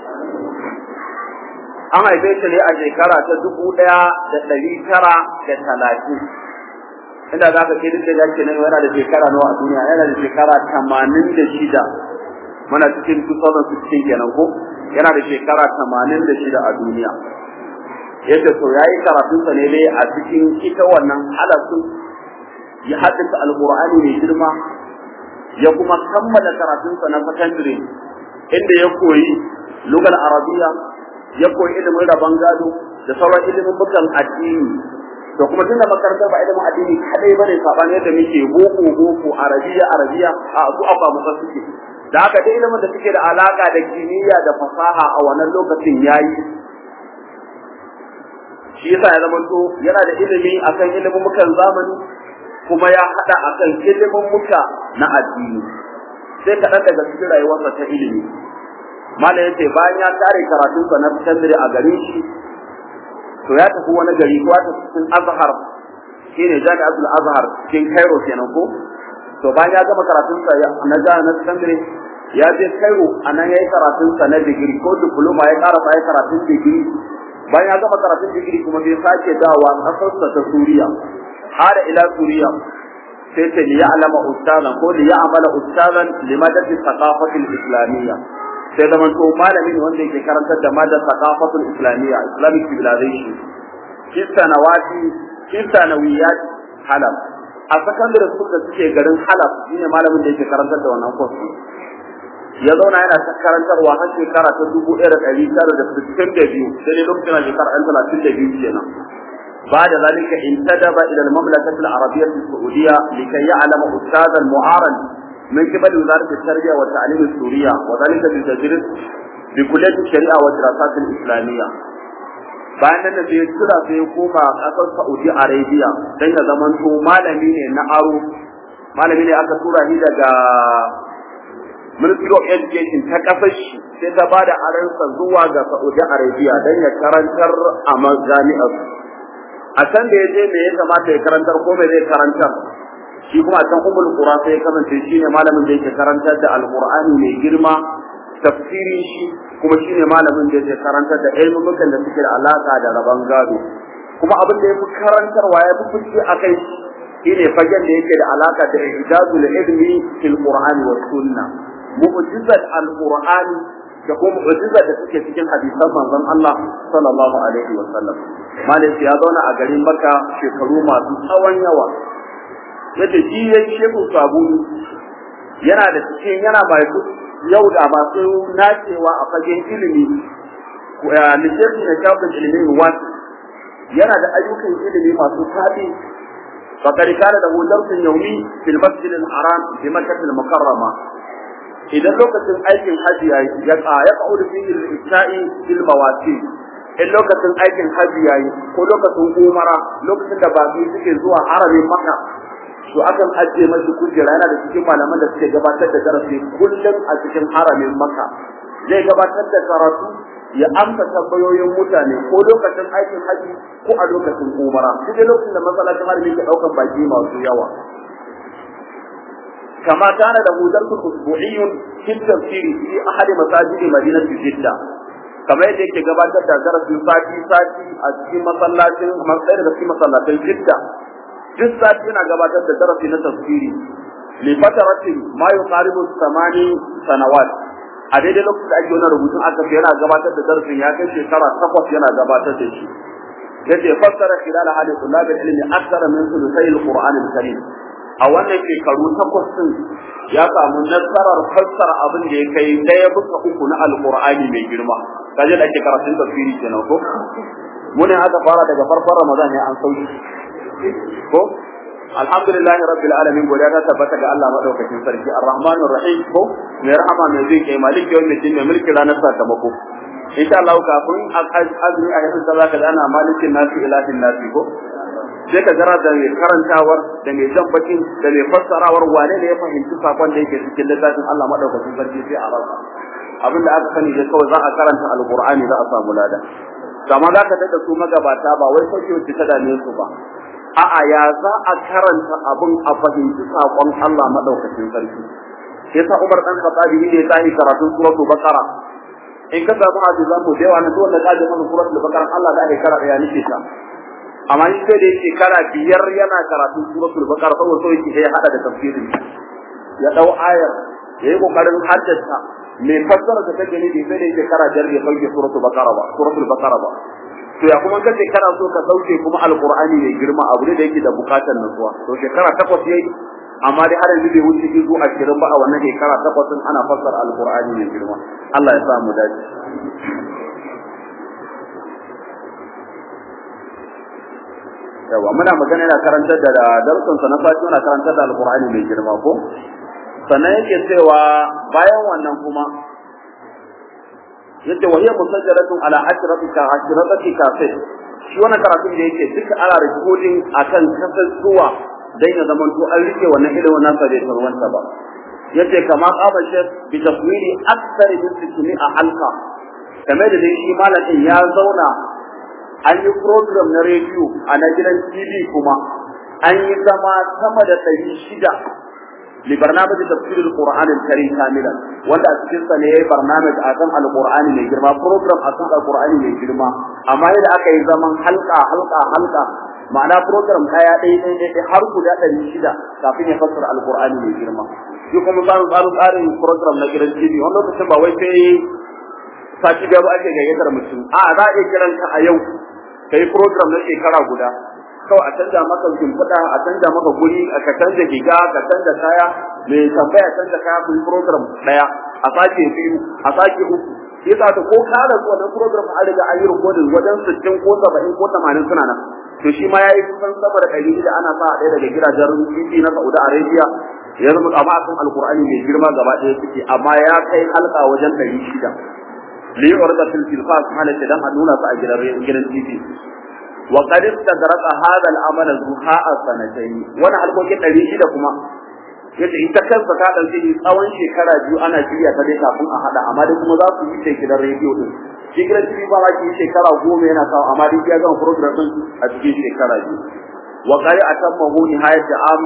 an haife shi ne a shekara ta 1930 inda za ka kiri da yake nan yana da shekara nawa a duniya yana da shekara 86 muna cikin 2016 kenan ko yana da shekara 86 a duniya yadda so yayi karatun sa ne dai a cikin ita wannan halatu ya hadisa alqur'ani mai girma ya kuma kammala karatun sa na secondary inda ya koyi lugal arabiya ya koyi ilimin rabon gado da sauran ilimin bukan addini to kuma tunda makarantar ba ilimin addini kadai bane sabani yadda muke boko arabiya a su abba musa suke da haka dai ilimin da suke da alaka da kimiyya da fasaha a wannan lokacin yayi shi yasa ya zama to yana da ilimi akan ilimin mukan zamani kuma ya hada akan ilimin muka na addini sai kaɗan daga cikin rayuwarsa ta ilimi malam yace bayan ya kare karatun sa na secondary a garin shi to ya tafi wani gari ko ta cikin Azhar shine Jami'atul Azhar cikin Cairo kenan ko to bayan ya gama karatun sa na secondary ya je Cairo anan yayi karatun sa na degree ko diploma ya ƙara sai karatun degree bayan ya gama karatun degree kuma bai sake dawowa kasar sa ta Suriya har ila Suriya sai ta liya alama ustazan ko liya amala ustazan limadati thaqafati al-islamiyya sai da manto malami ne wanda yake karantar da madar thaqafatul islamiyya islamic civilization kisanawiyat halab a secondary school da suke garin halab shine malamin da yake karantar da wannan course ya zauna yana karantarwa har shekara ta 1962 sai dai lokacin shekara 32 kenan بعد ذلك انتدب إلى المملكة العربية السعودية لكي يعلم أستاذا معارا من قبل وزارة التربية والتعليم السورية وذلك بالتدريس بكلية الشريعة والدراسات الإسلامية. bayan nan sai kira sai koma kasar Saudi Arabia dan ya zamanto malami ne na aro malami ne aka tura shi daga Ministry of Education ta kasar shi sai ta bada aransa zuwa ga Saudi Arabia dan ya karantar a majami'ar a can da yaje me ya kamata ya karantar ko me zai karantar shi kuma a can Ummul Qura sai ya kasance shine malamin da yake karantar da Al-Qur'ani mai girma tafsiri shi kuma shine malamin da yake karantar da ilmukan da suke da alaka da rabon gado kuma abin da yake karantarwa ya fi fice akai shine fagen da yake da alaka da ijazul ilmi fil Qur'ani was sunna mu'jizat al-Qur'ani da kuma mu'jizat da suke cikin hadisan manzon Allah sallallahu alaihi wa sallam malai ya zauna a garin Makka shekaru masu tsawon yawa yace shi yayin shehu sabuni yana da cikin yana mai yau da masu nacewa a fagen ilimi lissafi na shafin ilimin wasu yana da ayyukan ilimi masu faɗi fakar kana da hudarsun yaumi fil masjid al-haram bi makkah al-mukarrama idan lokacin aikin haji ya ƙa'udu fi al-isha'i fil mawasi in lokacin aikin haji yayi ko lokacin umara lokacin da baki suke zuwa haramin makka to akan ajiye mashi kujera yana da cikin malaman da suke gabatar da darasi kullum a cikin haramin Makka zai gabatar da karatu ya amsa tambayoyin mutane ko lokacin aikin haji ko a lokacin umara duk lokacin da masallacin harami ke daukan baki masu yawa kama kana da hudarul usbu'iyyun fi tafsiri fi ahad masajid madinati Jiddah kamar yadda yake gabatar da darasin sati a cikin masallacin Jiddah duk sati yana gabatar da darasi na tafsiri li fataratin ma yuqaribu 8 sanawat a daidai lokacin da ake wannan rubutun aka ce yana gabatar da darasin ya kai shekara 8 yana gabatar da shi yace fassara khilal hadith tulab ilmi akthar min sulusai alquran alkarim a wannan shekaru 8 din ya samu nasarar fassara abin da ya kai daya bisa uku na alqur'ani mai girma kaje da ake karatun tafsiri kenan ko mun aka fara daga farkon Ramadan ne an sauki ko alhamdulillah rabbil alamin godiya ta tabbata ga Allah madaukakin sarki arrahmanir rahim ko mai rahama mai zai kai malik yawmin din mai mulki ranar sakamako insha Allah kafin azumi a yanzu da zaka dana malikin nasi ilahin nasi ko sai ka jira da mai karantawar da mai jan bakin da mai fassarawar wane ne ya fahimci sakon da yake cikin littafin Allah madaukakin sarki sai a rasa abinda aka sani da kawai za a karanta alqur'ani za a samu lada kama za ka tada su magabata ba wai sauke wuce ta dame su ba a'a ya za a karanta abin a fahimci sakon Allah madaukakin sarki yasa Umar dan Khattabi ne ya tayi karatun suratul Baqara in ka samu hadisan mu da yawa na dole ka ji mana suratul Baqara Allah da ake karanta ya nake ta amma shi sai da yake kara biyar yana karatun suratul Baqara saboda so yake ya hada da tafsirin ya dau ayar yayi kokarin haddace me fassara da take ne da sai da yake kara jar ya sauke suratul Baqara ba to ya kuma kace kana so ka sauke kuma alqur'ani mai girma abu ne da yake da bukatar nutsuwa to shekara 8 yayi amma dai har yanzu bai wuce izu 20 ba a wannan shekara 8 ana fassara alqur'ani mai girma Allah ya sa mu dace yawa muna magana yana karantar da darsin sa na fati yana karantar da alqur'ani mai girma ko sannan yake cewa bayan wannan kuma yace wa hiya musajjalatun ala ashrati kafe shi wannan karatun da yake duka ana recording akan kasasuwa dan ya zaman to an rike wannan ilimin nasa bai tarwanta ba yace kama qama shek bi taswiri akthar min 600 halqa kamar da dai shi malamin ya zauna an yi program na radio a na gidan TV kuma an yi zama sama da 600 li barnamij tafsir al-Qur'an al-Karim kamilan wanda a cikin sa ne yayi barnamij akan al-Qur'ani mai girma program akan al-Qur'ani mai girma amma yadda aka yi zaman halka ma'ana program daya dai har guda 600 kafin ya fassara al-Qur'ani mai girma shi kuma tsarin program na gidan TV wanda lokacin ba wai sai sati da ba ake gayyatar mutum a za a iya kiranka a yau kai program na shekara guda kawai a canza maka shimfiɗa a canza maka guri a ka canza giga ka canza kaya mai tambaya canza kaya kun program daya a sake biyu a sake uku yasa ta ko ka da wannan program an riga an yi recording wajen 60 ko 70 ko 80 suna nan to shi ma yayi kusan sama da 100 da ana sa a ɗaya daga gidajen TV na Saudi Arabia ya zama amma akan alqur'ani mai girma gaba ɗaya suke amma ya kai halka wajen 600 li urda fil tilfas halaka dan a nuna su a gidan TV وقد استغرق هذا العمل زهاء سنتين وانا halkokin 600 kuma yace ita kansa ta dauke ni tsawon shekara biyu ana shirya ta dai kafin a hada amma dai kuma za su yi sai gidan radio din gidan TV ba ki shekara 10 yana kawo amma dai ya gama program din a cikin shekara biyu wa qari atammahu nihayat am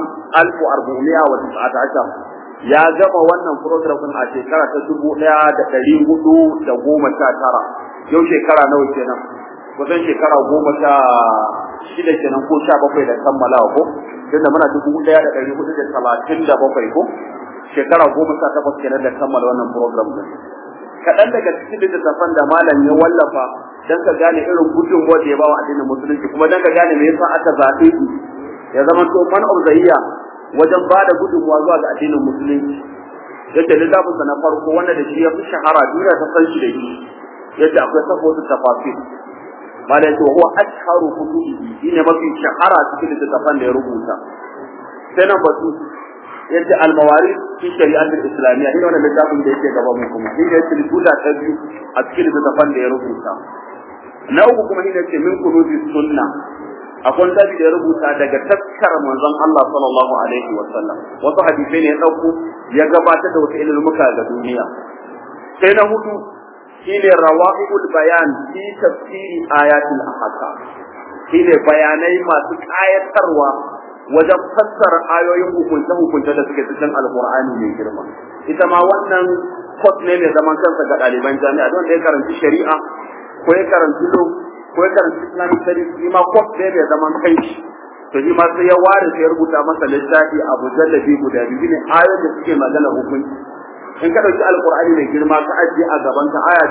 1419 ya gama wannan program din a shekara ta 1419 yau shekara nawa kenan kusan shekara 16 kenan ko 17 da kammalawa ko tunda muna 1437 ko shekara 18 kenan da kammala wannan program din kadan daga cikin littafan da malam ya wallafa dan ka gane irin gudunmuwa da ya bawa addinin musulunci kuma dan ka gane me yasa aka zabe shi ya zama to man of the year wajen bada gudunmuwa zuwa ga addinin musulunci yace littafin sa na farko wanda da shi ya fi shahara duniya ta san shi da shi yace akwai safotu tafasir malai to huwa ashharu kutubihi shine mafi shahara cikin littafan da ya rubuta sai nan batu yace al-mawarid fi shari'at al-islamiyya ina wannan littafin da yake gaba mu kuma shi ne tilbuda ta biyu a cikin littafan da ya rubuta na uku kuma shi ne ce min kunuzi sunna akwai da ya rubuta daga taskar manzon Allah sallallahu alaihi wasallam wasu hadisi ne ya dauko ya gabatar da wata ilmuka ga duniya sai na hudu shine rawa'ibul bayan fi tafsiri ayatul ahkam shine bayanai masu kayatarwa wajen fassara ayoyin hukunce da suke cikin alqur'ani mai girma ita ma wannan course ne mai zaman kansa ga ɗaliban jami'a don da ya karanci shari'a ko ya karanci law ko ya karanci islamic studies shi ma course ne mai zaman kanshi to shi ma sai ya ware sai ya rubuta masa littafi a mujallabi guda biyu ne ayoyin da suke magana hukunci in ka dauki alqur'ani mai girma ka ajiye a gaban ka aya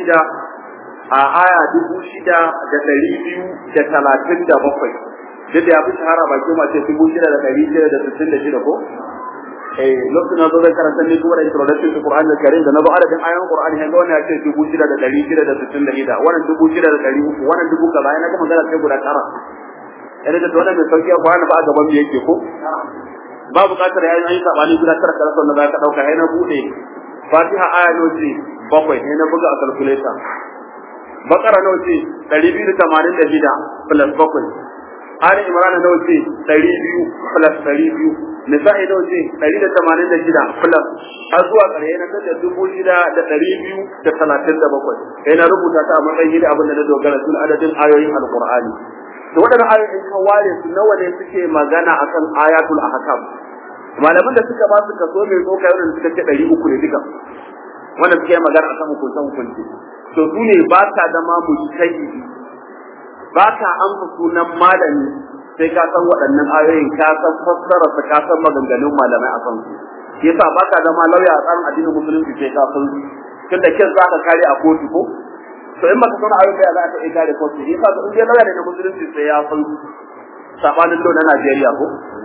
6237 da ya fi shahara baki ma ce 6666 ko lokacin na zo zai karanta ne kuma da introduction to Qur'an al-Karim da na zo adadin ayoyin Qur'ani hanga wannan ya ce 6666 wannan 6300 wannan dubu kaza yana ga magana sai guda tara yana da wannan mai sauki Qur'ani ba a gaban me yake ko ba bukatar yayin ayi sabani guda tara kala sannan zaka dauka ai na bude Fatiha aya noci 7 ne na buga a calculator Bakara noci 286 plus 7 Ali Imran noci 200 plus 200 Nisa'i noci 186 plus har zuwa ƙarshe na da 6237 sai na rubuta ta a matsayin da abin da na dogara sun adadin ayoyin Al-Qur'ani to wadannan ayoyin ka ware su nawa ne suke magana akan ayatul ahkam malaman da suka ba su kaso mai tsoka yau da suka ce 300 ne duka wanda suke magana akan hukunci to su ne ba ta zama mujtahidi ba ka amsa sunan malami sai ka san waɗannan ayoyin ka san fassara su ka san maganganun malamai a kan su yasa ba ka zama lauya a tsarin addinin musulunci sai ka san tunda kin za ka kare a kotu ko to in baka san ayoyin da za ka iya kare kotu yasa in dai lauya ne na musulunci sai ya san sabanin law na Najeriya ko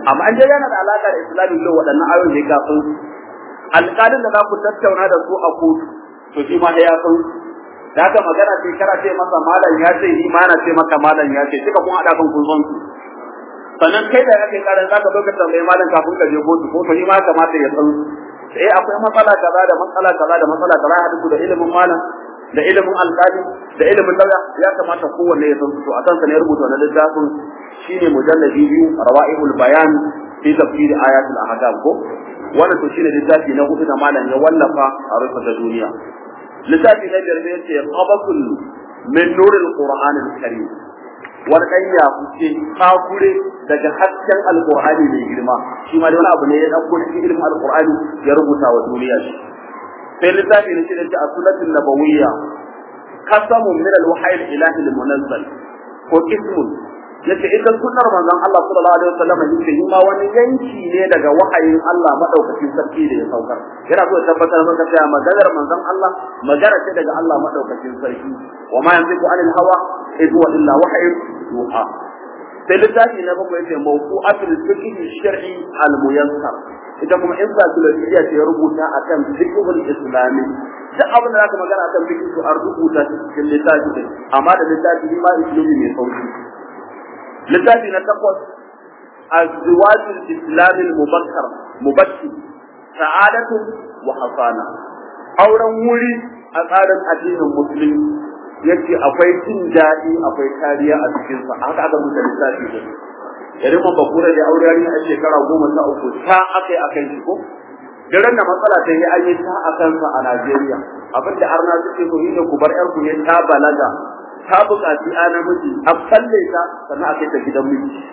amma an yana da alaka da islamic law waɗannan ayoyi ne kafin alƙalin da za ku tattauna da su a kotu to shi ma ya san da haka magana ce kara ce masa malam ya ce ni ma na ce maka malam ya ce duka kun hada kan kun san su sannan kai da kake karan zaka zo ka tambaye malam kafin ka je kotu ko to ni ma kamata ya san sai akwai matsala kaza da matsala kaza da matsala kaza hadu da ilimin malam da ilimin alƙali da ilimin lauya ya kamata kowanne ya san su to akan sa ne rubuta wannan littafin shine mujalladi 2 rawaihul bayan fi tafsir ayatul ahkam ko wannan to shine littafi na hudu da malam ya wallafa a rufe duniya littafi na biyar ne yace qabatul min nuril qur'anil karim wani dan ya fice kakure daga hasken alqur'ani mai girma shi ma wani abu ne ya dauko cikin ilimin alqur'ani ya rubuta wa duniya shi sai littafi ne shi da as-sunnatul nabawiyya qasamun min al-wahyi al-ilahi al-munazzal ko ismun yace ita sunnar manzon Allah sallallahu alaihi wasallam yace ma wani yanki ne daga wahayin Allah madaukakin sarki da ya saukar yana so ya tabbatar maka cewa maganar manzon Allah magana ce daga Allah madaukakin sarki wa ma yanziku anil hawa huwa illa wahyun yuha sai littafi na bakwai yace mawdu'atul fiqh shar'i al-muyassar ita kuma encyclopedia ce ya rubuta akan fiqhul islami duk abin da zaka magana akan fiqh to an rubuta cikin littafi amma da littafi ma islami mai sauki littafi na takwas azwajul islam al mubakki sa'adatu wa hasana auren wuri a tsarin addinin musulmi yace akwai jin daɗi akwai kariya a cikin sa haka aka rubuta littafi din idan mun bakura da aure yari a shekara 13 ta akai akan shi ko daren da matsala ta yi an yi ta akan sa a Najeriya abinda arna suke so ne ku bar yar ku ne ta balaga ta buƙaci ana miji a falle ta sannan a kai ta gidan miji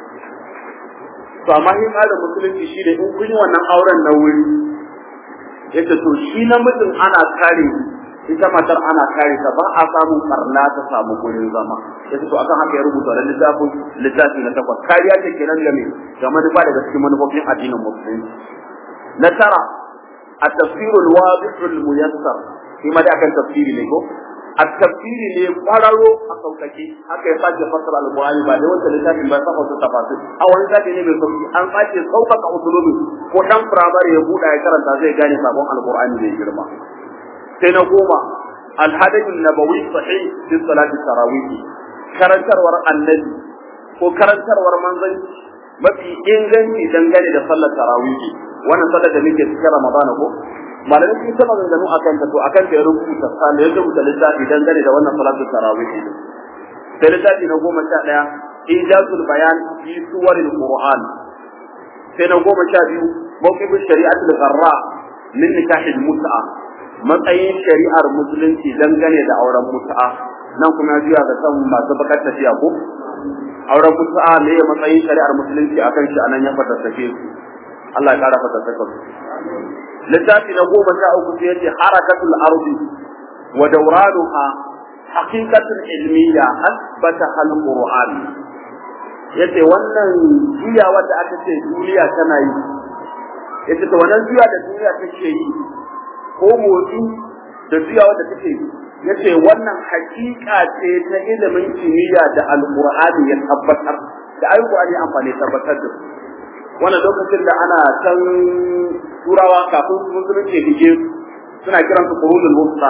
to amma in da musulunci shi da in kun yi wannan auren na wuri yace to shi namijin ana kare ita matar ana kare ta ba a samun karna ta samu gurin zama yace to akan haka ya rubuta wannan littafi na takwas kariya ce kenan game da manufa daga cikin manufofin addinin musulunci na tara at-tafsir al-wadih al-muyassar shi ma da akan tafsiri ne ko at-tafsiri ne kwararo a saukake haka ya sake fassara al-Qur'ani ba da wanda littafin ba saka wasu tafasir a wani zabi ne mai sauki an sake saukaka usulubi ko dan firamare ya buɗa ya karanta zai gane sabon al-Qur'ani mai girma sai na goma al-hadith an-nabawi sahih fi salati tarawih karantarwar annabi ko karantarwar manzanci mafi inganci dangane da sallar tarawih wannan sallar da muke cikin Ramadan ko malamin sun saba ganganu akan ta to akan da ya rubuta sai ya rubuta littafi dangane da wannan salatu tarawih sai littafi na 11 ijazul bayan fi suwaril qur'an sai na 12 mawqifus shari'atul gharra min nikahil mut'a matsayin shari'ar musulunci dangane da auren mut'a nan kuma ya ga kan masu bakar tafiya ko auren mut'a ne matsayin shari'ar musulunci akan shi anan ya fatattake su Allah ya kara fatattaka su littafi na 13 sai yace harakatul ardi wa dawranuha haqiqatul ilmiya asbata al-qur'an yace wannan duniya wanda aka ce duniya tana yi yace to wannan duniya da duniya take yi ko motsi da duniya wanda take yi yace wannan haqiqa ce ta ilimin kimiyya da al-qur'ani ya tabbatar da al-qur'ani amfani tabbatar da wannan lokacin da ana can turawa kafin su musulunci bige suna kiran su qurunul wusta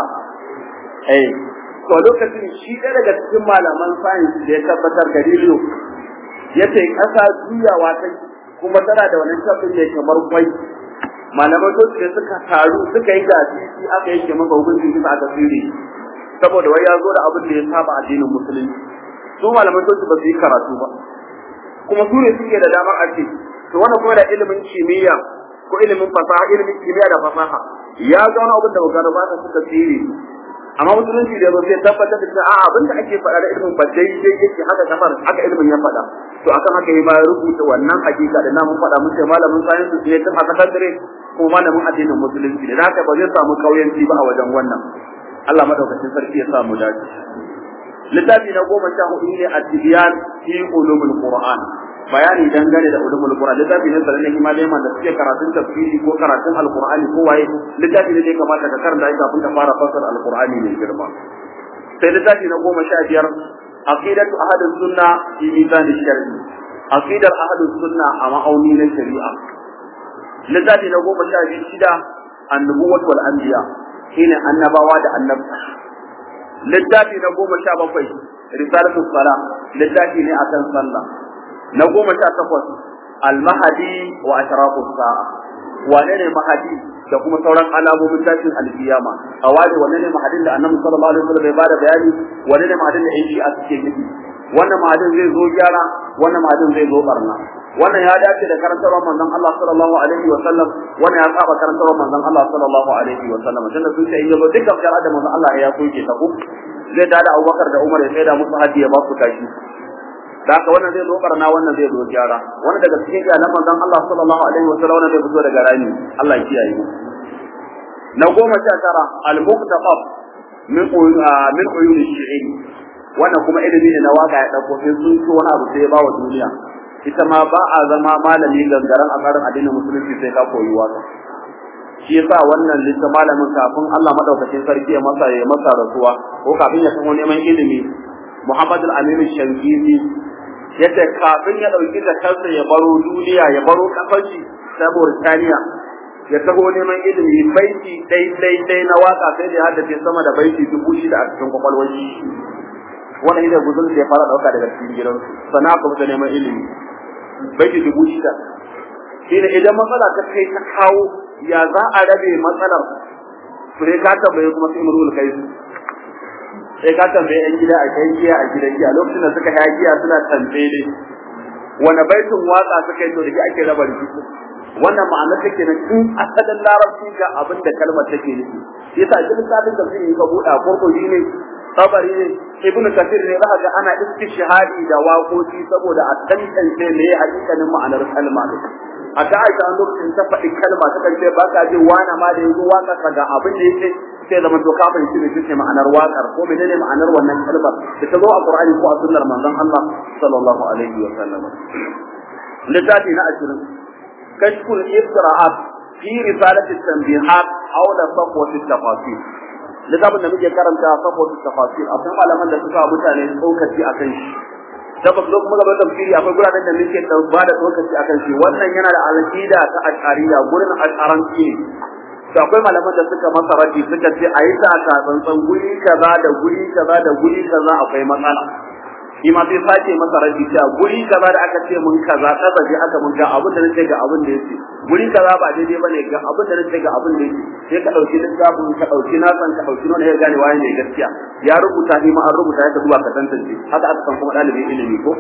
to lokacin shi da daga cikin malaman science da ya tabbatar Galileo yace kasa juyawa ta kuma tana da wannan tabbin da kamar kwai malaman su suka taru suka yi gasisi aka yanke masa hukunci bisa aka tsire saboda wai ya zo da abin da ya saba addinin musulunci su malaman su ba su yi karatu ba kuma su ne suke da damar a ce to wannan kuma da ilimin kimiyya ko ilimin fasaha ilimin kimiyya da fasaha ya ga wani abin da bugana ba ta suka tsire amma musulunci da zai tabbatar da a abin da ake faɗa da ilimin ba daidai yake haka kafar haka ilimin ya faɗa to akan haka ya ba rubuta wannan hakika da namun faɗa mun ce malamin science ne tun a sakandare ko malamin addinin musulunci da haka ba zai samu kauyanci ba a wajen wannan Allah madaukakin sarki ya samu dace littafi na 14 ne at-tibyan fi ulumul qur'an bayani dangane da ulumul qur'an littafi ne sanan himalayan da suke karatun tafsiri ko karatun alqur'ani ko waye littafi ne da kamata ka karanta shi kafin ka fara fasar alqur'ani ne girma sai littafi na 15 aqidatu ahadus sunna fi mizan ash-shar'i aqidar ahlus sunna a ma'auni na shari'a. Littafi na 16 annubuwat wal anbiya shine annabawa da annabta. Littafi na 17 risalatus salam littafi ne akan sallah. Na 18 al-mahdi wa ashraqus sa'a wane ne mahdi da kuma sauran alamomin tashin alkiyama. A wani wane ne mahadin da annabi sallallahu alaihi wasallam ya bada bayani, wane ne mahadin da yan shi'a suke nufi. Wannan mahadin zai zo gyara, wannan mahadin zai zo barna. Wannan ya dace da karantarwar manzon Allah sallallahu alaihi wasallam, wannan ya saba karantarwar manzon Allah sallallahu alaihi wasallam. Tunda sun ce in yazo dukkan shari'a da manzon Allah ya soke ta ku, zai tada Abubakar da Umar ya tsaya musu haddi ya ba su kashi. Da haka wannan zai zo barna, wannan zai zo gyara. Wannan daga cikin iyalan manzon Allah sallallahu alaihi wasallam wannan zai fito daga rami. Allah ya kiyaye mu. Na 19 al-muqtaqab min uyun shi'i, wannan kuma ilimi ne na waka ya dauko sai sun so wani abu sai ya bawa duniya. Ita ma ba a zama malami gangaren a tsarin addinin musulunci sai ka koyi waka. Shi yasa wannan lissa malamin kafin Allah madaukakin sarki ya masa rasuwa ko kafin ya samu neman ilimi, Muhammad al-Amin al-Shankiti yace kafin ya dauki da kansa ya baro duniya ya baro kafashi saboda Burtaniya ya taho neman ilimi baiti dai na waka sai da haddace sama da baiti 6,000 a cikin kwakwalwar shi. Wannan ida gudun da ya fara dauka daga cikin gidansu sana kuma da neman ilimi baiti 6,000. Shine idan matsala ta kai ta kawo ya za a rabe matsalar sai ka tambaye kuma sai murul kai sai ka tambaye yan gida a kai giya a gidan giya lokacin da suka haya giya suna tambaye wani baitin waka suka yi to da ake raba rikici. Wannan ma'anar take na in asalin larabci ga abin da kalmar take nufi. Yasa idan sabin da zai ka buɗa Qurtubi ne, Tabari ne, Ibn Kathir ne za ga ana istishhadi da waƙoƙi saboda a tantance me hakikanin ma'anar kalma. A ta aisha an lokacin ta faɗi kalma ta kace ba ka ji wani ma da yanzu waƙar ga abin da yake sai zama to ka fahimci me take ma'anar waƙar ko menene ma'anar wannan kalmar da ta zo a Qur'ani ko a sunnar manzon Allah sallallahu alaihi wa sallam. Littafi na 20 كشف الإفتراءات في رسالة التنبيهات حول صفوة التفاصيل. لذلك نمجي كرمتا صفوة التفاصيل أصنع على من لسفا متعني توكتي أكنش tabbas lokacin muka bar tafsiri akwai guraren da muke ba da lokaci akan shi. Wannan yana da alƙida ta ash'ariyya gurin ash'aranci ne. To akwai malaman da suka masa raji suka ce ayi ta ka tsantsan guri kaza da guri kaza da guri kaza akwai matsala. Shi ma sai sake masa raji cewa guri kaza da aka ce mun kaza kaza aka mun ga abin da nace ga abin da yake. Guri kaza ba daidai bane ga abin da nace ga abin da yake. Sai ka dauki littafin ka dauki nasan ka dauki nuna ya gane waye ne gaskiya. Ya rubuta ni ma an rubuta ya duba ka tantance. Haka aka san kuma dalibin ilimi ko.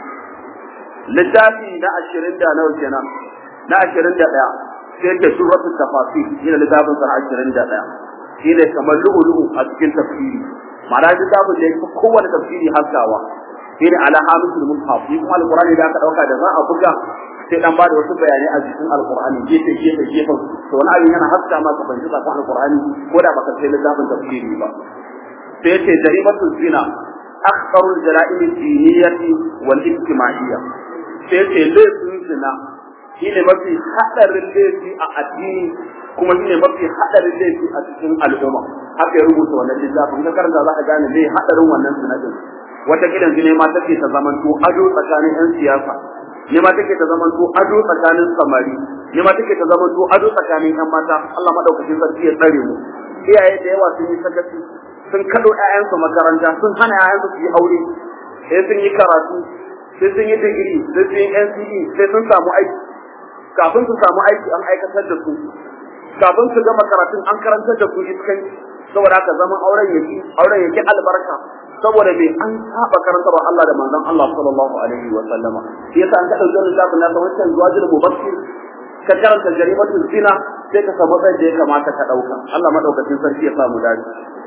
Littafi na 20 da nawa kenan? Na 21 sai ke suratul tafasir ina littafin sa 21. Shine kamar lu'ulu'u a cikin tafsiri. Ma'ana littafin da yake kowanne tafsiri haskawa. Shine ala hamisul mushaf kuma alqur'ani da aka dauka da za a buga sai dan bada wasu bayanai a cikin alqur'ani gefe to wani abin yana haska ma ka fahimci sakon alqur'ani ko da baka sai littafin tafsiri ba. Sai yace jarimatul zina akhtarul jara'im ad-diniyyah wal ijtima'iyyah. Sai yace laifin zina shine mafi hadarin laifi a addini kuma shine mafi hadarin laifi a cikin al'umma. Haka ya rubuta wannan littafin ka karanta za ka gane me hadarin wannan zina din. Wata gidan ne ma take ta zamanto ado tsakanin yan siyasa, ne ma take ta zamanto ado tsakanin samari, ne ma take ta zamanto ado tsakanin yan mata. Allah madaukakin sarki ya tsare mu. Iyaye da yawa sun yi sakaci, sun kado ƴaƴansu makaranta, sun hana ƴaƴansu su yi aure, sai sun yi karatu, sai sun yi digiri, sai sun yi NCE, sai sun samu aiki. Kafin su samu aiki an aikatar da su, kafin su gama karatun an karantar da su iskanci. Saboda haka zaman auren yake albarka. Saboda me an saba karantarwa Allah da manzon Allah sallallahu alaihi wa sallama. Shi yasa an ka dauki littafin nasa wancan zuwajul mubassir ka karanta jarimatul zina sai ka samu da ya kamata ka dauka. Allah madaukakin sarki ya samu dadi.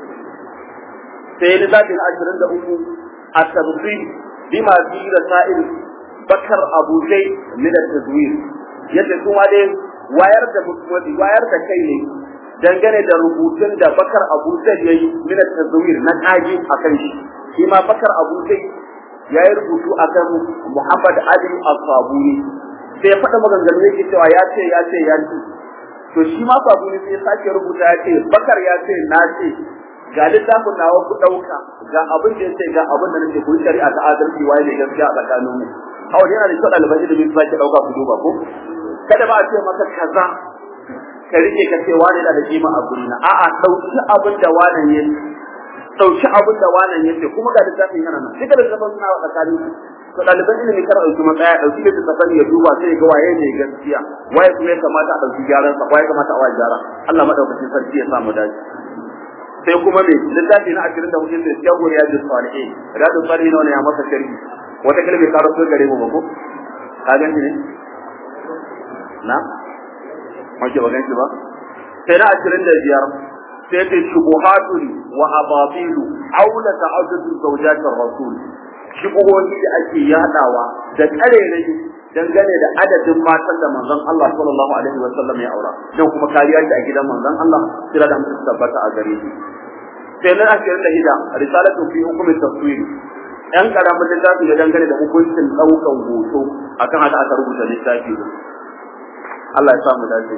Sai littafin 23 at-tabsir bima fi rasail Bakar Abu Zaid min at-tadwir. Yadda kuma dai wayar da kai ne dangane da rubutun da Bakar Abu Zaid yayi min at-tazwir na kaji akan shi. Shi ma Bakar Abu Zaid yayi rubutu akan Muhammad Ali Al-Sabuni. Sai ya faɗa maganganu yake cewa ya ce. To shi ma Sabuni sai ya sake rubuta ya ce Bakar ya ce na ce ga littafin nawa ku dauka ga abin da yace ga abin da nake ku shari'a ta adalci waye ne gaskiya a tsakanin mu. hawa yana da kyau ɗaliban ilimin su sake ɗauka su duba ko kada ba a ce maka kaza ka rike ka ce wani yana da kima a gurina a'a ɗauki abin da wannan ya ɗauki abin da wannan ya ce kuma ga littafin yana nan duka littafin suna wa tsakanin to ɗaliban ilimi kar ɗauki matsaya ɗauki littafin ya duba sai ga waye ne gaskiya waye kuma ya kamata a ɗauki gyaran sa waye kamata a wa gyara Allah madaukakin sarki ya samu dace sai kuma me littafi na 24 sai jago ya ji salihin riyadu salihin ne ya masa sharhi wata kalme ka rubuta gare mu ba ko ka gani ne na mace ba ganki ba sai na 25 sai ta shubuhatun wa abatilu aula ta'addud zawjatir rasul shubuhohi da ake yadawa da karerai dangane da adadin matan da manzon Allah sallallahu alaihi wa sallam ya aura dan kuma kariya shi a gidan manzon Allah kira da mutum tabbata a gare shi sai na 26 risalatu fi hukm at-taswir yan karamin littafi da dangane da hukuncin daukan hoto akan haka aka rubuta littafi Allah ya sa mu dace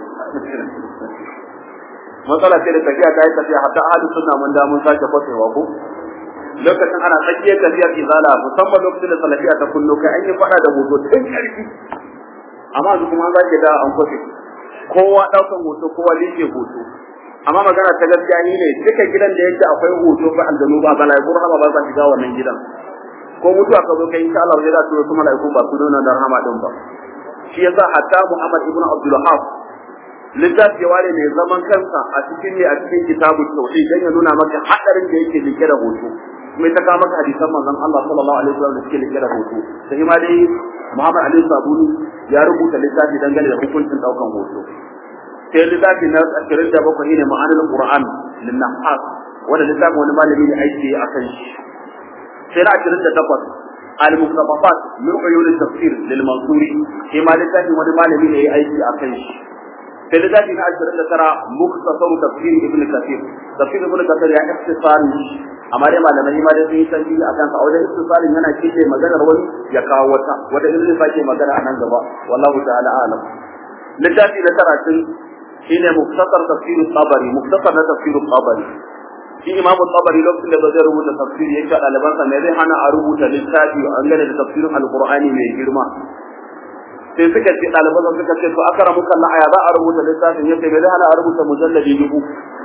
matsala ce da tafiya ta yi tafiya hatta ahlus sunna mun da mun sake kwatewa ko lokacin ana tsakiyar tafiyar izala musamman lokacin da salafiya ta kullo kai an yi fada da hoto tun karfi amma yanzu kuma an zake da an kwafe kowa daukan hoto kowa like hoto amma magana ta gaskiya ni ne duka gidan da yake akwai hoto ba aljanu ba bala ko rahama ba za shiga wannan gidan ko mutuwa ka zo kai insha Allah zai da su malaiku ba su nuna da rahama din ba shi yasa hatta Muhammad ibn Abdul Wahhab littafi ya ware mai zaman kansa a cikin kitabut tauhid dan ya nuna maka hadarin da yake dake da hoto mai ta kawo maka hadisan manzon Allah sallallahu alaihi wasallam da suke dake da hoto sai ma dai Muhammad Ali Sabuni ya rubuta littafi dangane da hukuncin daukan hoto sai littafi na 27 ne ma'anul Qur'an lin nahas wanda littafin wani malami ne aiki akan shi sai na 28 al-muqtafafat min uyun at-tafsir lil mansuri sai ma littafi wani malami ne aiki akan shi sai littafi na 29 mukhtasar tafsir ibn kathir tafsir ibn kathir ya ikhtisari amma dai malamai ma dai sun yi tanbi akan sa wajen ikhtisarin yana kike maganar wani ya kawo wata ibn sake magana a nan gaba wallahu ta'ala alam littafi na 30 shine mukhtasar tafsir at-tabari mukhtasar na tafsir at-tabari shi imam at-tabari lokacin da zai rubuta tafsiri yake ɗalibansa me zai hana a rubuta littafi an gane da tafsirin alqur'ani mai girma sai suka ce ɗaliban suka ce to akara muka Allah aya za a rubuta littafin yace me zai hana a rubuta mujalladi dubu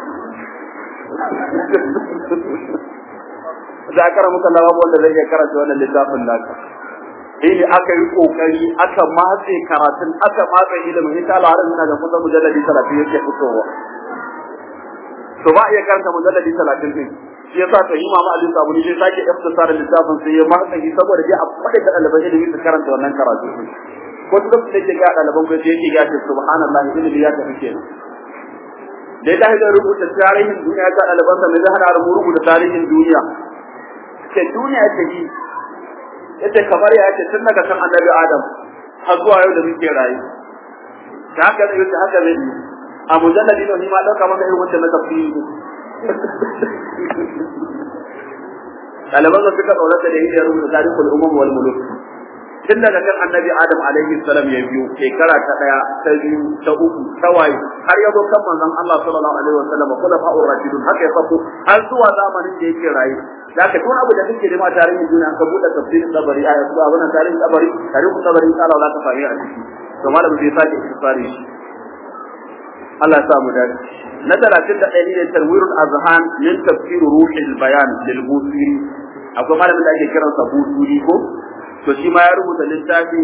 da akara muka Allah babu wanda zai iya karanta wannan littafin naka ne aka yi kokari aka matse karatun aka matse ilimin insha Allah har muna da kusan mujalladi 30 yake fitowa to ba iya karanta mujalladi 30 din shi yasa ta Imam Ali Sabuni sai sake iftisarin littafin sai ya matsa shi saboda dai a fada da ɗaliban ilimi su karanta wannan karatu ko duk da yake ga ɗaliban ko yake ga subhanallah ilimi ya tafi kenan dai da rubuta tarihin duniya ga ɗaliban sa mai hada rubuta tarihin duniya ce duniya ce yi yace kamar ya ce tun daga kan annabi Adam har zuwa yau da muke rayu da haka ne yace haka ne a mujalladi ne ma dauka maka irin wannan tafsiri ɗaliban da suka tsorata da hidiyar rubuta tarihul umam wal muluk tun daga kan annabi Adam alaihi salam ya biyo shekara ta 1 ta 2 ta 3 ta waye har ya zo kan manzon Allah sallallahu alaihi wasallam kula fa'ur rashidun haka ya sako har zuwa zamanin da yake rayu da ka tun abu da kake da ma tarihin duniya ka bude tafsirin tabari aya zuwa wannan tarihin tabari insha Allah za ka fahimi a ciki to malamin zai sake tsari shi Allah ya sa mu dace na 31 ne tarwirul azhan min tafsir ruhil bayan lil busiri akwai malamin da ake kiransa busiri ko to shi ma ya rubuta littafi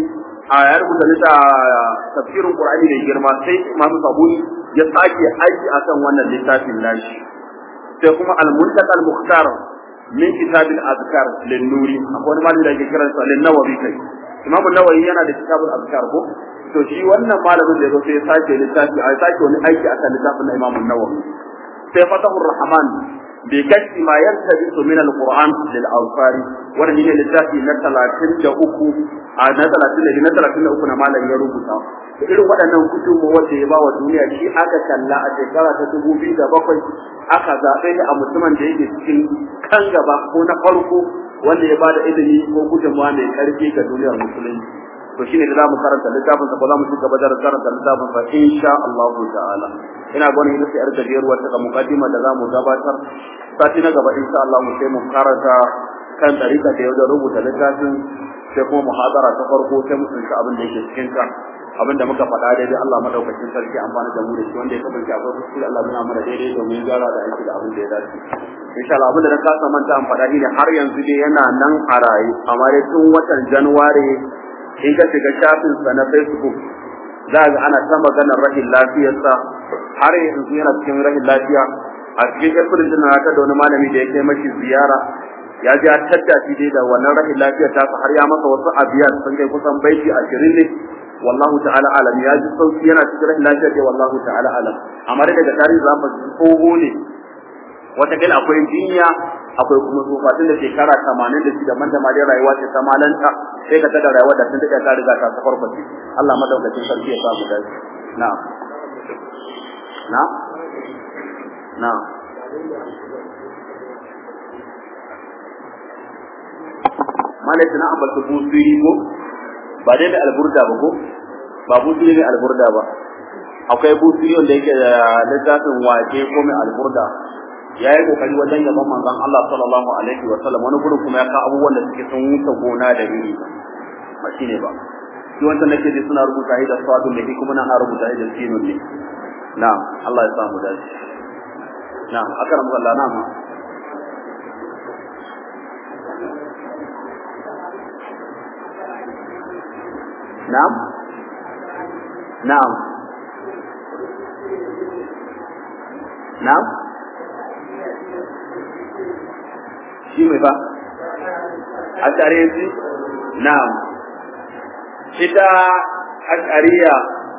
tafsirin Qur'ani da girma sai Imam Sabuni ya sake aiki akan wannan littafin nashi sai kuma al-Muntaqa al-Mukhtar min kitab al-Azkar lin-Nuri akwai wani malami da yake kiransa lin-Nawawi kai Imam an-Nawawi yana da kitab al-Azkar ko to shi wannan malamin da yazo sai ya sake littafi a sake wani aiki akan littafin Imam an-Nawawi sai Fatahur Rahman bi kashfi ma yantabisu min al-Qur'an lil-Awsari wannan ne littafi na 33 na malam ya rubuta irin waɗannan kutubu wanda ya ba wa duniya shi aka kalla a shekara ta 2007 aka zabe a mutumin da yake cikin kan gaba ko na farko wanda ya bada ilimi ko gudunmawa mai karfi ga duniyar musulunci to shine da zamu karanta littafin sa ko zamu ci gaba da karanta littafin sa insha Allah ta'ala ina gwanin ita sai arjabiyar wata ga mukaddima da zamu gabatar sati na gaba insha Allah mu sai mu karanta kan tarika da yau da rubuta littafin sai kuma muhadara ta farko sai mu tsinci abin da yake cikin ta abin da muka faɗa daidai Allah madaukakin sarki amfani da mu da shi wanda ya kasance akwai kuskure Allah muna mana daidai domin gyara da aiki da abin da ya dace insha Allah abin da na kasa manta an faɗa ne har yanzu dai yana nan a rayu amma dai tun watan Januwari in ka shiga shafin sa na Facebook za ga ana ta maganar rahin lafiyarsa har yanzu yana cikin rahin lafiya a cikin April din na ta da wani malami da ya kai mashi ziyara ya ji tattaci dai da wannan rahin lafiyar ta har ya masa wasu abiyan sun kai kusan baiti 20 ne wallahu ta'ala alam ya ji sauki yana cikin rahin lafiya dai wallahu ta'ala alam amma daga tarihi za mu tsoho ne wata kila akwai jinya akwai kuma tsofa tun da shekara 86 man da ma dai rayuwa ce ta malanta sai ka tada rayuwa da tun da ta riga ta farface Allah madaukakin sarki ya samu dace na'am na'am na'am malaka na ambata busiri ko ba dai da alburda ba ko ba busiri ne alburda ba akwai busiri wanda yake da littafin waje ko mai alburda yayi kokari wajen gaban manzon Allah sallallahu alaihi wa sallam wani gurin kuma ya ka abubuwan da suke sun wuce gona da iri ba shine ba shi wanda nake ji suna rubuta shi da sadu ne kuma na rubuta shi da sinun ne na'am Allah ya samu dace na'am akram Allah na'am na'am na'am na'am shi mai ba ash'ariyya na'am ita ash'ariyya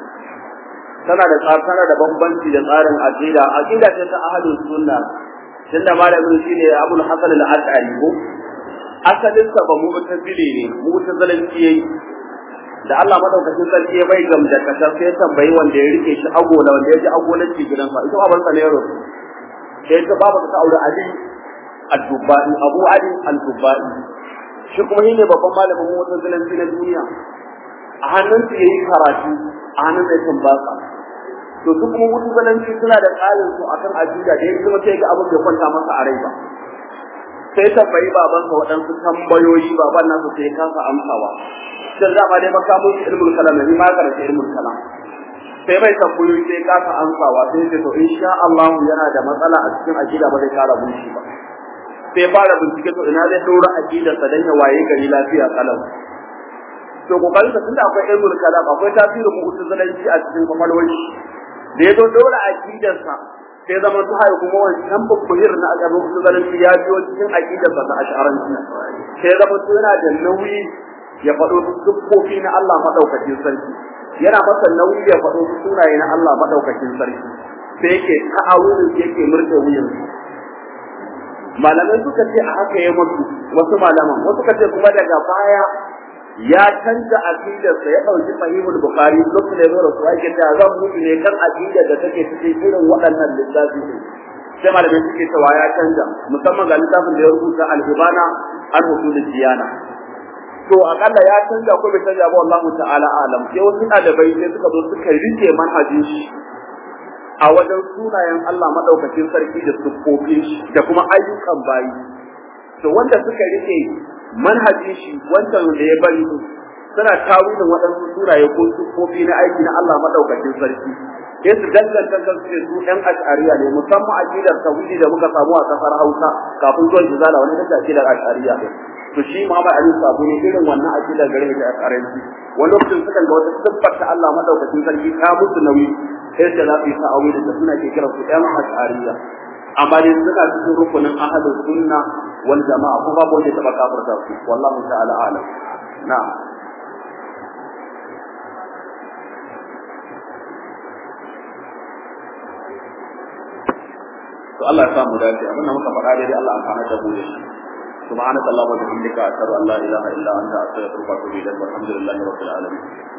tana da bambanci da tsarin aqida ce ta ahlus sunna tunda malamin shi ne Abul Hasan al-Ash'ari ko asalin sa ba mu'tazili ne mu'tazilanci yayi da Allah madaukakin sarki ya bai gamda kasar sai tambayi wanda ya rike shi agola wanda ya ji agolanci gidansa ita baban sa ne yaro sai ta baba ta aure Ali al-Dubai Abu Ali al-Dubai shi kuma shine babban malamin mu'tazilanci na duniya a hannun sa yayi karatu a hannun sa tambaka to duk kuma mu'tazilanci suna da tsarin su akan aqida da yake kuma sai ga abin da kwanta masa a rai ba sai tambayi babansa waɗansu tambayoyi baban nasu sai kasa amsawa dan da ba dai makamun ilmul kalam ne ma karanta ilmul kalam sai bai tambayoyi sai kasa amsawa sai ce to insha Allah yana da matsala a cikin aqida ba zai kara bunshi ba sai fara bincike to ina zai dora aqida sa dan ya waye gari lafiya kalam to kokarin sa tunda akwai ilmul kalam akwai tasirin mu'tazilanci a cikin kwakwalwar da ya dora aqidar sa sai zama su haye kuma wannan babbar na azabin mu'tazilanci ya biyo cikin aqidar sa ta ash'aranci sai zama su yana da nauyi ya faɗo dukkofi na Allah madaukakin sarki yana masa nauyi ya faɗo sunaye na Allah madaukakin sarki sai yake ta'awudu yake murda wuyan malamai suka ce a haka ya mutu wasu malaman wasu suka ce kuma daga baya ya canza aqidarsa ya dauki sahihul bukhari lokacin da ya zo da yake da zan mutu ne kan aqidar da take cikin irin waɗannan littafi sai malamai suke cewa ya canza musamman ga littafin da ya rubuta al-ibana al-usul diyana to akalla ya canza ko bai canza ba wallahi ta'ala alam sai wasu dalibai sai suka zo suka rike manhajin shi a wajen sunayen Allah madaukakin sarki da sufofin shi da kuma ayyukan bayi to wanda suka rike manhajin shi wancan da ya bari suna tawilin waɗansu sunaye ko sufofi na aiki na Allah madaukakin sarki sai su danganta kansu da su ɗan ash'ariya ne musamman aqidar tauhidi da muka samu a kasar Hausa kafin zuwan izala wani da aqidar ash'ariya to shi Muhammad Ali Sabu ne irin wannan aqida gare da akaranci wani lokacin sukan ga wata siffar ta Allah madaukakin sarki ta musu nauyi sai da zafi ta aure da suna ke kira su ɗan ash'ariya amma dai suna cikin rukunin ahlus sunna wal jama'a ko babu wanda taba kafirta su wallahi ta'ala alam na'am to Allah ya samu dace abinda muka faɗa dai Allah amfana da mu shi subhanaka allahumma wa bihamdika ashhadu an la ilaha illa anta astaghfiruka wa atubu ilaik walhamdulillahi rabbil alamin